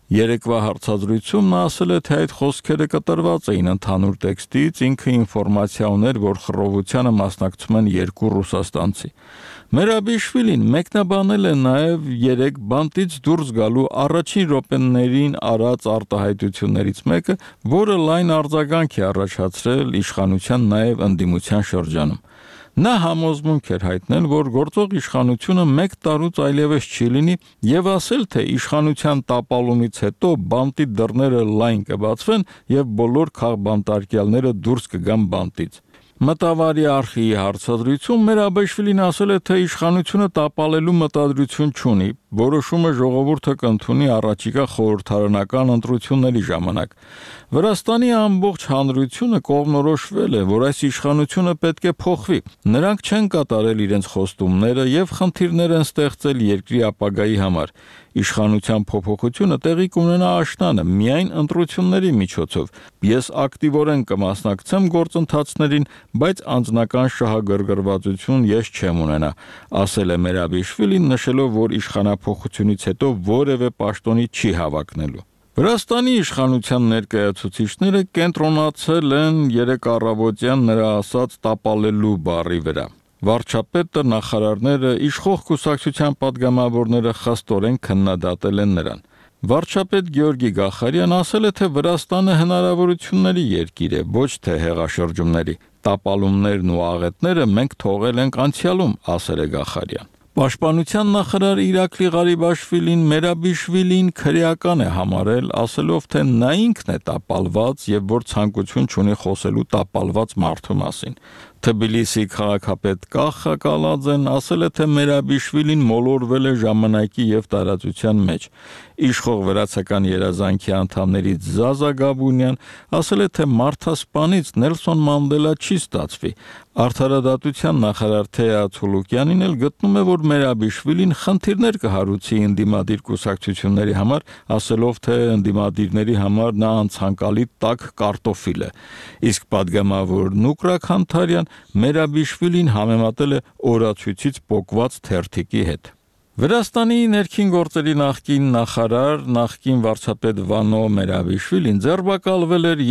Երեկվա հարցազրույցում նա ասել է, թե այդ խոսքերը կտրված էին ընդհանուր տեքստից, ինքը ինֆորմացիա ուներ, որ խռովությանը մասնակցում են 2 ռուսաստանցի։ Մերաբիշվիլին մեկնաբանել է նաև 3 բանտից դուրս գալու առաջին րոպեներին արած արտահայտություններից մեկը, որը լայն արձագանք է առաջացրել իշխանության նաև ընդդիմության շրջանում։ Նա համոզմունք էր հայտնել, որ գործող իշխանությունը 1 տարուց այլևս չի լինի եւ ասել, թե իշխանության տապալումից հետո բանտի դռները լայն կբացվեն եւ բոլոր քաղբանտարկյալները դուրս կգան բանտից։ Մտավարի արխիի հարցազրույցում Մերաբիշվիլին ասել է, թե իշխանությունը տապալելու մտադրություն չունի, որոշումը ժողովուրդը կընդունի առաջիկա խորհրդարանական ընտրությունների ժամանակ։ Վրաստանի ամբողջ հանրությունը կողմնորոշվել է, որ այս իշխանությունը պետք է փոխվի։ Նրանք չեն կատարել իրենց խոստումները եւ խնդիրներ են ստեղծել երկրի ապագայի համար։ Իշխանության փոփոխությունը տեղի կունենա աշնանը միայն ընտրությունների միջոցով։ Ես ակտիվորեն կմասնակցեմ գործընթացներին, բայց անձնական շահագրգռվածություն ես չեմ ունենա, ասել է Մերաբիշվիլին, նշելով, որ իշխանափոխությունից հետո որևէ պաշտոնի չի հավակնելու։ Վրաստանի իշխանության ներկայացուցիչները կենտրոնացել են 3 առավոտյան նրա ասած տապալելու բառի վրա։ Վարչապետը, նախարարները, իշխող կուսակցության падգամավորները խստորեն քննադատել են նրան։ Վարչապետ Գեորգի Գախարյան ասել է, թե Վրաստանը հնարավորությունների երկիր է, ոչ թե հեղաշրջումների։ Տապալումներն ու աղետները մենք թողել ենք անցյալում, ասել է Գախարյան։ Պաշտպանության նախարար Իրակլի Ղարիբաշվիլին Մերաբիշվիլին քրեական է համարել, ասելով, թե նա ինքն է տապալված եւ որ ցանկություն չունի խոսելու տապալված մարդու մասին։ Թբիլիսի քաղաքապետ Կախա Կալաձեն ասել է, թե Մերաբիշվիլին մոլորվել է ժամանակի եւ տարածության մեջ։ Իշխող վրացական երազանքի անդամներից Զազա Գաբունյան ասել է, թե մարդասպանից Նելսոն Մանդելա չի ստացվի։ Արդարադատության նախարար Թեա Ցուլուկյանին էլ գտնում է, որ Մերաբիշվիլին խնդիրներ կհարուցի ընդդիմադիր կուսակցությունների համար, ասելով, թե ընդդիմադիրների համար նա անցանկալի տաք կարտոֆիլ է։ Իսկ падգամավոր Նուկրակ Հանթարյան Մերաբիշվիլին համեմատել է օրացույցից պոկված թերթիկի հետ։ Վրաստանի ներքին գործերի նախկին նախարար, նախկին վարչապետ Վանո Մերաբիշվիլին ձերբակալվել էր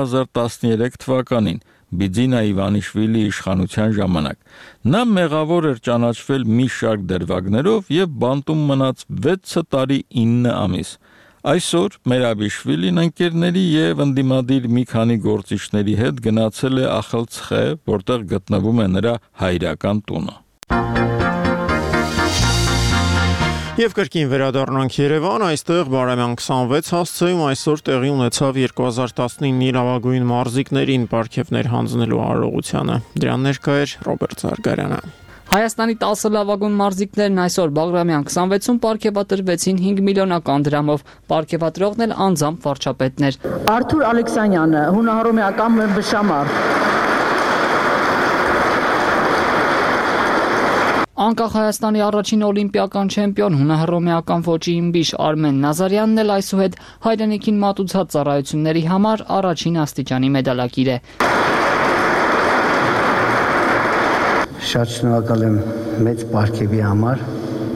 2013 թվականին Բիձինա Իվանիշվիլի իշխանության ժամանակ։ Նա մեղավոր էր ճանաչվել մի շարք դրվագներով եւ բանտում մնաց 6 տարի 9 ամիս։ Այսօր Մերաբիշվիլին ընկերների եւ ընդդիմադիր մի քանի գործիչների հետ գնացել է Ախալցխե, որտեղ գտնվում է նրա հայրական տունը։ Եվ կրկին վերադառնանք Երևան, այստեղ Բարամյան 26 հասցեում այսօր տեղի ունեցավ 2019-ի լավագույն մարզիկներին պարգևներ հանձնելու արարողությանը։ Դրան ներկա էր Ռոբերտ Զարգարյանը։ Հայաստանի 10 լավագույն մարզիկներն այսօր Բաղրամյան 26-ում պարգևատրվեցին 5 միլիոնական դրամով, պարգևատրողն էլ անձամբ վարչապետներ։ Արթուր Ալեքսանյանը, հունահռոմեական բշամարկ։ Անկախ Հայաստանի առաջին օլիմպիական չեմպիոն հունահռոմեական ոճի իմբիշ Արմեն Նազարյանն էլ այսուհետ հայրենիքին մատուցած ծառայությունների համար առաջին աստիճանի մեդալակիր է։ Շատ շնորհակալ եմ մեծ պարգևի համար։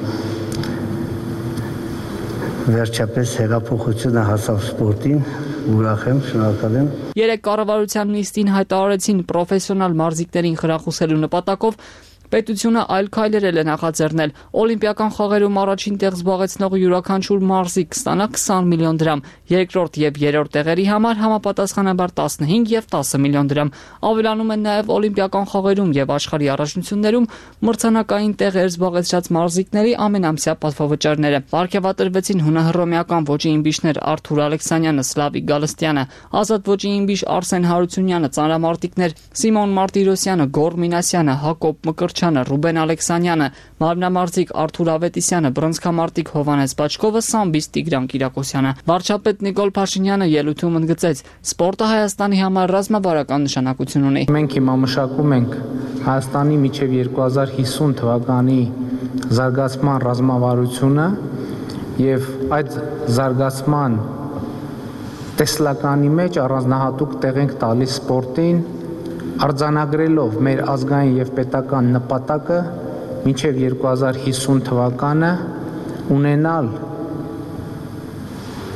Վերջապես հեղափոխությունը հասավ սպորտին, ուրախ եմ, շնորհակալ եմ։ Երեք կառավարության նիստին հայտարարեցին պրոֆեսիոնալ մարզիկներին խրախուսելու նպատակով պետությունը այլ քայլեր է նախաձեռնել։ Օլիմպիական խաղերում առաջին տեղ զբաղեցնող յուրաքանչյուր մարզիկ կստանա 20 միլիոն դրամ, երկրորդ եւ երրորդ տեղերի համար համապատասխանաբար 15 եւ 10 միլիոն դրամ։ Ավելանում են նաեւ օլիմպիական խաղերում եւ աշխարհի առաջնություններում մրցանակային տեղեր զբաղեցրած մարզիկների ամենամսյա պատվավճարները։ Պարգևատրվեցին հունահռոմեական ոճի իմբիշներ Արթուր Ալեքսանյանը, Սլավիկ Գալստյանը, ազատ ոճի իմբիշ Արսեն Հարությունյանը, ծանրամարտիկներ Սիմոն Մարտիրոսյանը, Գոր Մինասյանը, Հակոբ Մկրչյանը, Ռուբեն Ալեքսանյանը, մարմնամարզիկ Արթուր Ավետիսյանը, բռնցքամարտիկ Հովանես Բաչկովը, սամբիստ Տիգրան Կիրակոսյանը։ Վարչապետ Նիկոլ Փաշինյանը ելույթում ընդգծեց. «Սպորտը Հայաստանի համար ռազմավարական նշանակություն ունի։ Մենք հիմա մշակում ենք Հայաստանի մինչև 2050 թվականի զարգացման ռազմավարությունը եւ այդ զարգացման տեսլականի մեջ առանձնահատուկ տեղ ենք տալիս սպորտին, արձանագրելով մեր ազգային եւ պետական նպատակը մինչև 2050 թվականը ունենալ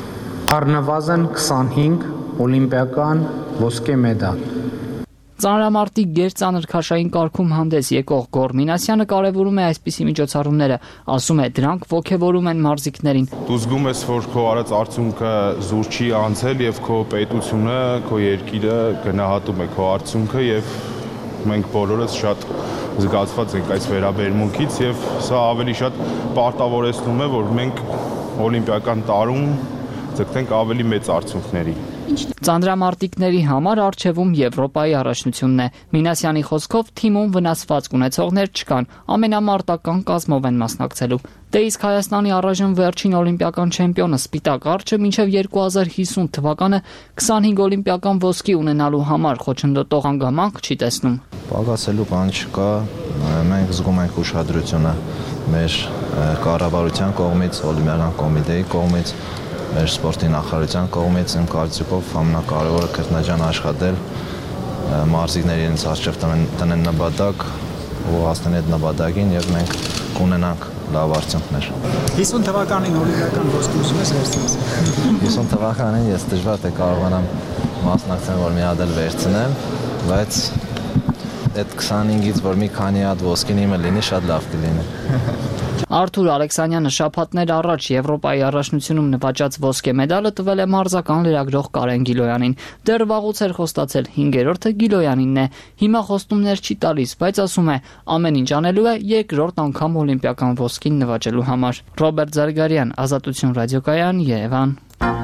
Առնվազն 25 օլիմպիական ոսկե մեդալ։ Ծանրամարտի գերծանր քաշային կարգում հանդես եկող Գոռ Մինասյանը կարևորում է այսպիսի միջոցառումները, ասում է, դրանք ոգևորում են մարզիկներին։ Դու զգում ես, որ քո արած արդյունքը զուր չի անցել եւ քո պետությունը, քո երկիրը գնահատում է քո արդյունքը եւ մենք բոլորս շատ զգացված ենք այս վերաբերմունքից եւ սա ավելի շատ պարտավորեցնում է, որ մենք օլիմպիական տարում ձգտենք ավելի մեծ արդյունքների։ Ծանրամարտիկների համար առջևում Եվրոպայի առաջնությունն է։ Մինասյանի խոսքով թիմում վնասվածք ունեցողներ չկան, ամենամարտական կազմով են մասնակցելու։ Դե իսկ Հայաստանի առայժմ վերջին օլիմպիական չեմպիոնը Սպիտակ Արջը մինչև 2050 թվականը 25 օլիմպիական ոսկի ունենալու համար խոչընդոտող հանգամանք չի տեսնում։ Պակասելու բան չկա, մենք զգում ենք ուշադրությունը մեր կառավարության կողմից, օլիմպիական կոմիտեի կողմից, մեր սպորտի նախարարության կողմից իմ կարծիքով ամենակարևորը քրտնաջան աշխատել, մարզիկների իրենց առջև տնեն նպատակ ու հասնել այդ նպատակին եւ մենք կունենանք լավ արդյունքներ։ 50 թվականին օլիմպիական ոսկի ուզում ես վերցնել։ 50 թվականին ես դժվար թե կարողանամ մասնակցել, որ մի հատ էլ վերցնեմ, բայց այդ 25-ից որ մի քանի հատ ոսկին իմը լինի, շատ լավ կլինի։ Արթուր Ալեքսանյանը շաբաթներ առաջ Եվրոպայի առաջնությունում նվաճած ոսկե մեդալը տվել է մարզական լրագրող Կարեն Գիլոյանին։ Դեռ վաղուց էր խոստացել 5-րդը Գիլոյանինն է։ Հիմա խոստումներ չի տալիս, բայց ասում է, ամեն ինչ անելու է երկրորդ անգամ օլիմպիական ոսկին նվաճելու համար։ Ռոբերտ Զարգարյան, Ազատություն ռադիոկայան, Երևան։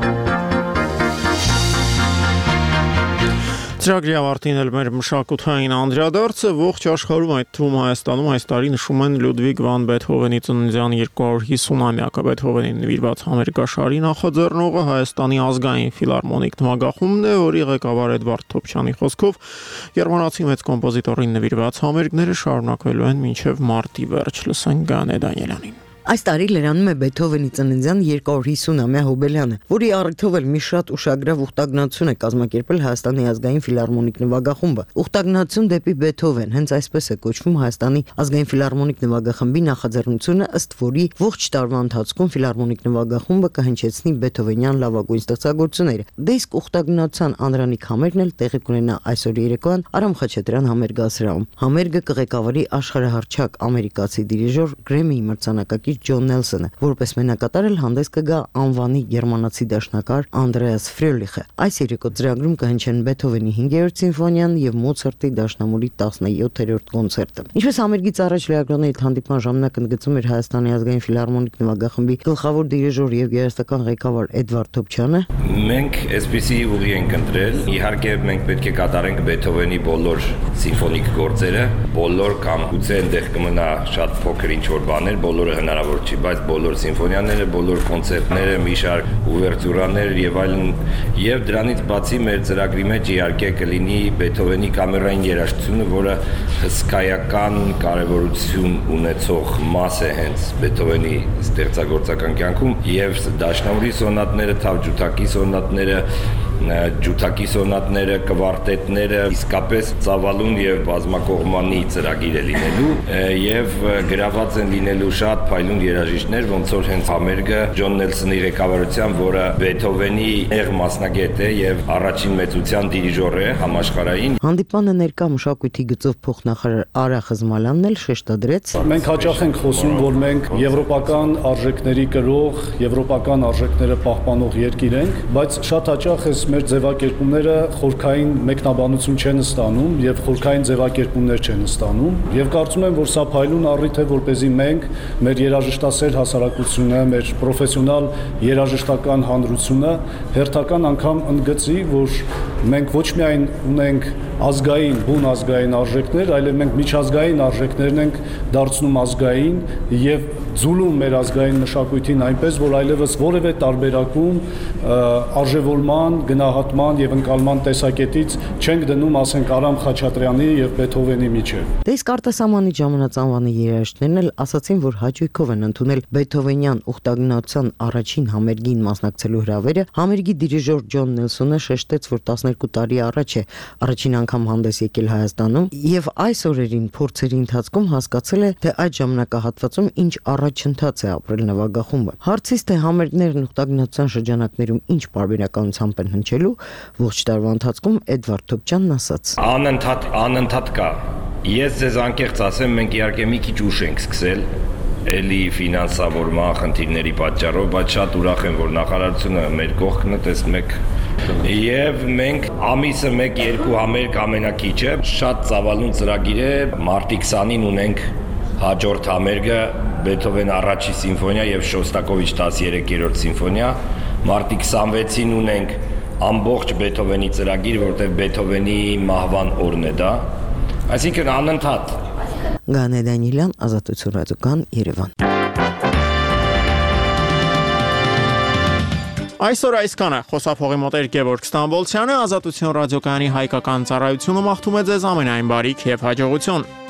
Ծրագրի ավարտին էլ մեր մշակութային անդրադարձը ողջ աշխարհում, այդ թվում Հայաստանում այս տարի նշում են Լյուդվիգ վան Բեթհովենի ծննդյան 250-ամյակը։ Բեթհովենին նվիրված համերգաշարի նախաձեռնողը Հայաստանի ազգային ֆիլհարմոնիկ նվագախումբն է, որի ղեկավար Էդվարդ Թոփչյանի խոսքով գերմանացի մեծ կոմպոզիտորին նվիրված համերգները շարունակվելու են մինչև մարտի վերջ։ Լսենք Գանե Դանիելյանին։ Այս տարի լրանում է Բեթհովենի ծննդյան 250-ամյա հոբելյանը, որի առիթով էլ մի շատ ուշագրավ ուխտագնացություն է կազմակերպել Հայաստանի ազգային ֆիլհարմոնիկ նվագախումբը։ Ուխտագնացություն դեպի Բեթհովեն, հենց այսպես է կոչվում Հայաստանի ազգային ֆիլհարմոնիկ նվագախմբի նախաձեռնությունը, ըստ որի ողջ տարվա ընթացքում ֆիլհարմոնիկ նվագախումբը կհնչեցնի բեթհովենյան լավագույն ստեղծագործությունները։ Դե իսկ ուխտագնացության անդրանիկ համերգն էլ տեղի կունենա այսօր երեկոյան Արամ Խաչատրյան համերգասրահում։ Համերգը կղեկավարի աշխարհահռչակ ամերիկացի դիրիժոր Գրեմմիի մրցանակակիր Ջոն Նելսոնը, որպես մենակատար էլ հանդես կգա անվանի գերմանացի դաշնակար Անդրեաս Ֆրյոլիխը։ Այս երեկո ծրագրում կհնչեն Բեթհովենի 5-րդ սիմֆոնիան եւ Մոցարտի Դաշնամուրի 17-րդ կոնցերտը։ Ինչպես համերգից առաջ լրագրողների հանդիպման ժամանակ ընդգծում էր Հայաստանի ազգային ֆիլհարմոնիկ նվագախմբի գլխավոր դիրիժոր եւ երաժշտական ղեկավար Էդվարդ Թոփչյանը, մենք այսպիսի ուղի ենք ընտրել։ Իհարկե մենք պետք է կատարենք Բեթհովենի բոլոր սիմֆոնիկ գործերը, բոլոր կամ գուցե այնտեղ կմնա շատ փոքր ինչ-որ բաներ, բոլորը հնարավոր չի, բայց բոլոր սիմֆոնիաները, բոլոր կոնցերտները, մի շարք ուվերտյուրաներ եւ այլն, եւ դրանից բացի մեր ծրագրի մեջ իհարկե կլինի Բեթհովենի կամերային երաժշտությունը, որը հսկայական կարեւորություն ունեցող մաս է հենց Բեթհովենի ստեղծագործական կյանքում, եւ դաշնամուրի սոնատները, թավջութակի սոնատները, ջութակի սոնատները, կվարտետները իսկապես ծավալուն եւ բազմակողմանի ծրագիր է լինելու եւ գրաված են լինելու շատ փայլուն երաժիշտներ, ոնց որ հենց համերգը Ջոն Նելսոնի ղեկավարությամբ, որը Բեթհովենի եղ մասնագետ է եւ առաջին մեծության դիրիժոր է համաշխարհային։ Հանդիպանը ներկա մշակույթի գծով փոխնախարար Արա Խզմալյանն էլ շեշտադրեց. Մենք հաճախ ենք խոսում, որ մենք եվրոպական արժեքների կրող, եվրոպական արժեքները պահպանող երկիր ենք, բայց շատ հաճախ մեր ձևակերպումները խորքային մեկնաբանություն չեն ստանում եւ խորքային ձևակերպումներ չեն ստանում եւ կարծում եմ, որ սա փայլուն առիթ է, որպեսզի մենք մեր երաժշտասեր հասարակությունը, մեր պրոֆեսիոնալ երաժշտական հանրությունը հերթական անգամ ընդգծի, որ մենք ոչ միայն ունենք ազգային, բուն ազգային արժեքներ, այլև մենք միջազգային արժեքներն ենք դարձնում ազգային եւ ձուլում մեր ազգային մշակույթին այնպես, որ այլևս որևէ տարբերակում արժևորման, գնահատման եւ ընկալման տեսակետից չենք դնում, ասենք, Արամ Խաչատրյանի եւ Բեթհովենի միջեւ։ Դե իսկ արտասահմանի ժամանած անվանի երաժիշտներն էլ ասացին, որ հաճույքով են ընդունել Բեթհովենյան ուխտագնացության առաջին համերգին մասնակցելու հրավերը։ Համերգի դիրիժոր Ջոն Նելսոնը շեշտեց, որ 12 տարի առաջ է առաջին անգամ հանդես եկել Հայաստանում եւ այս օրերին փորձերի ընթացքում հասկացել է, թե այդ ժամանակահատվածում ինչ առաջընթաց է ապրել նվագախումբը։ Հարցից թե համերգներն ուխտագնացության շրջանակներում ինչ պարբերականությամբ են հնչելու, ողջ տարվա ընթացքում Էդվարդ Թոփչյանն ասաց. Անընդհատ կա։ Ես ձեզ անկեղծ ասեմ, մենք իհարկե մի քիչ ուշ ենք սկսել, էլի ֆինանսավորման խնդիրների պատճառով, բայց շատ ուրախ եմ, որ նախարարությունը մեր կողքն է, տեսնում եք։ Եվ մենք ամիսը 1-2 համերգ ամենակիչը, շատ ծավալուն ծրագիր է, մարտի 20-ին ունենք հաջորդ համերգը Բեթհովեն առաջի սիմֆոնիա եւ Շոստակովիչ 13-րդ սիմֆոնիա, մարտի 26-ին ունենք ամբողջ Բեթհովենի ծրագիր, որտեղ Բեթհովենի մահվան օրն է դա, այսինքն անընդհատ։ Գանե Դանիելյան, Ազատություն ռադիոկան, Երևան։ Այսօր այսքանը խոսափողի մոտ Գևորգ Ստամբոլցյանը, Ազատություն ռադիոկայանի հայկական ծառայությունը մաղթում է ձեզ ամենայն բարիք եւ հաջողություն։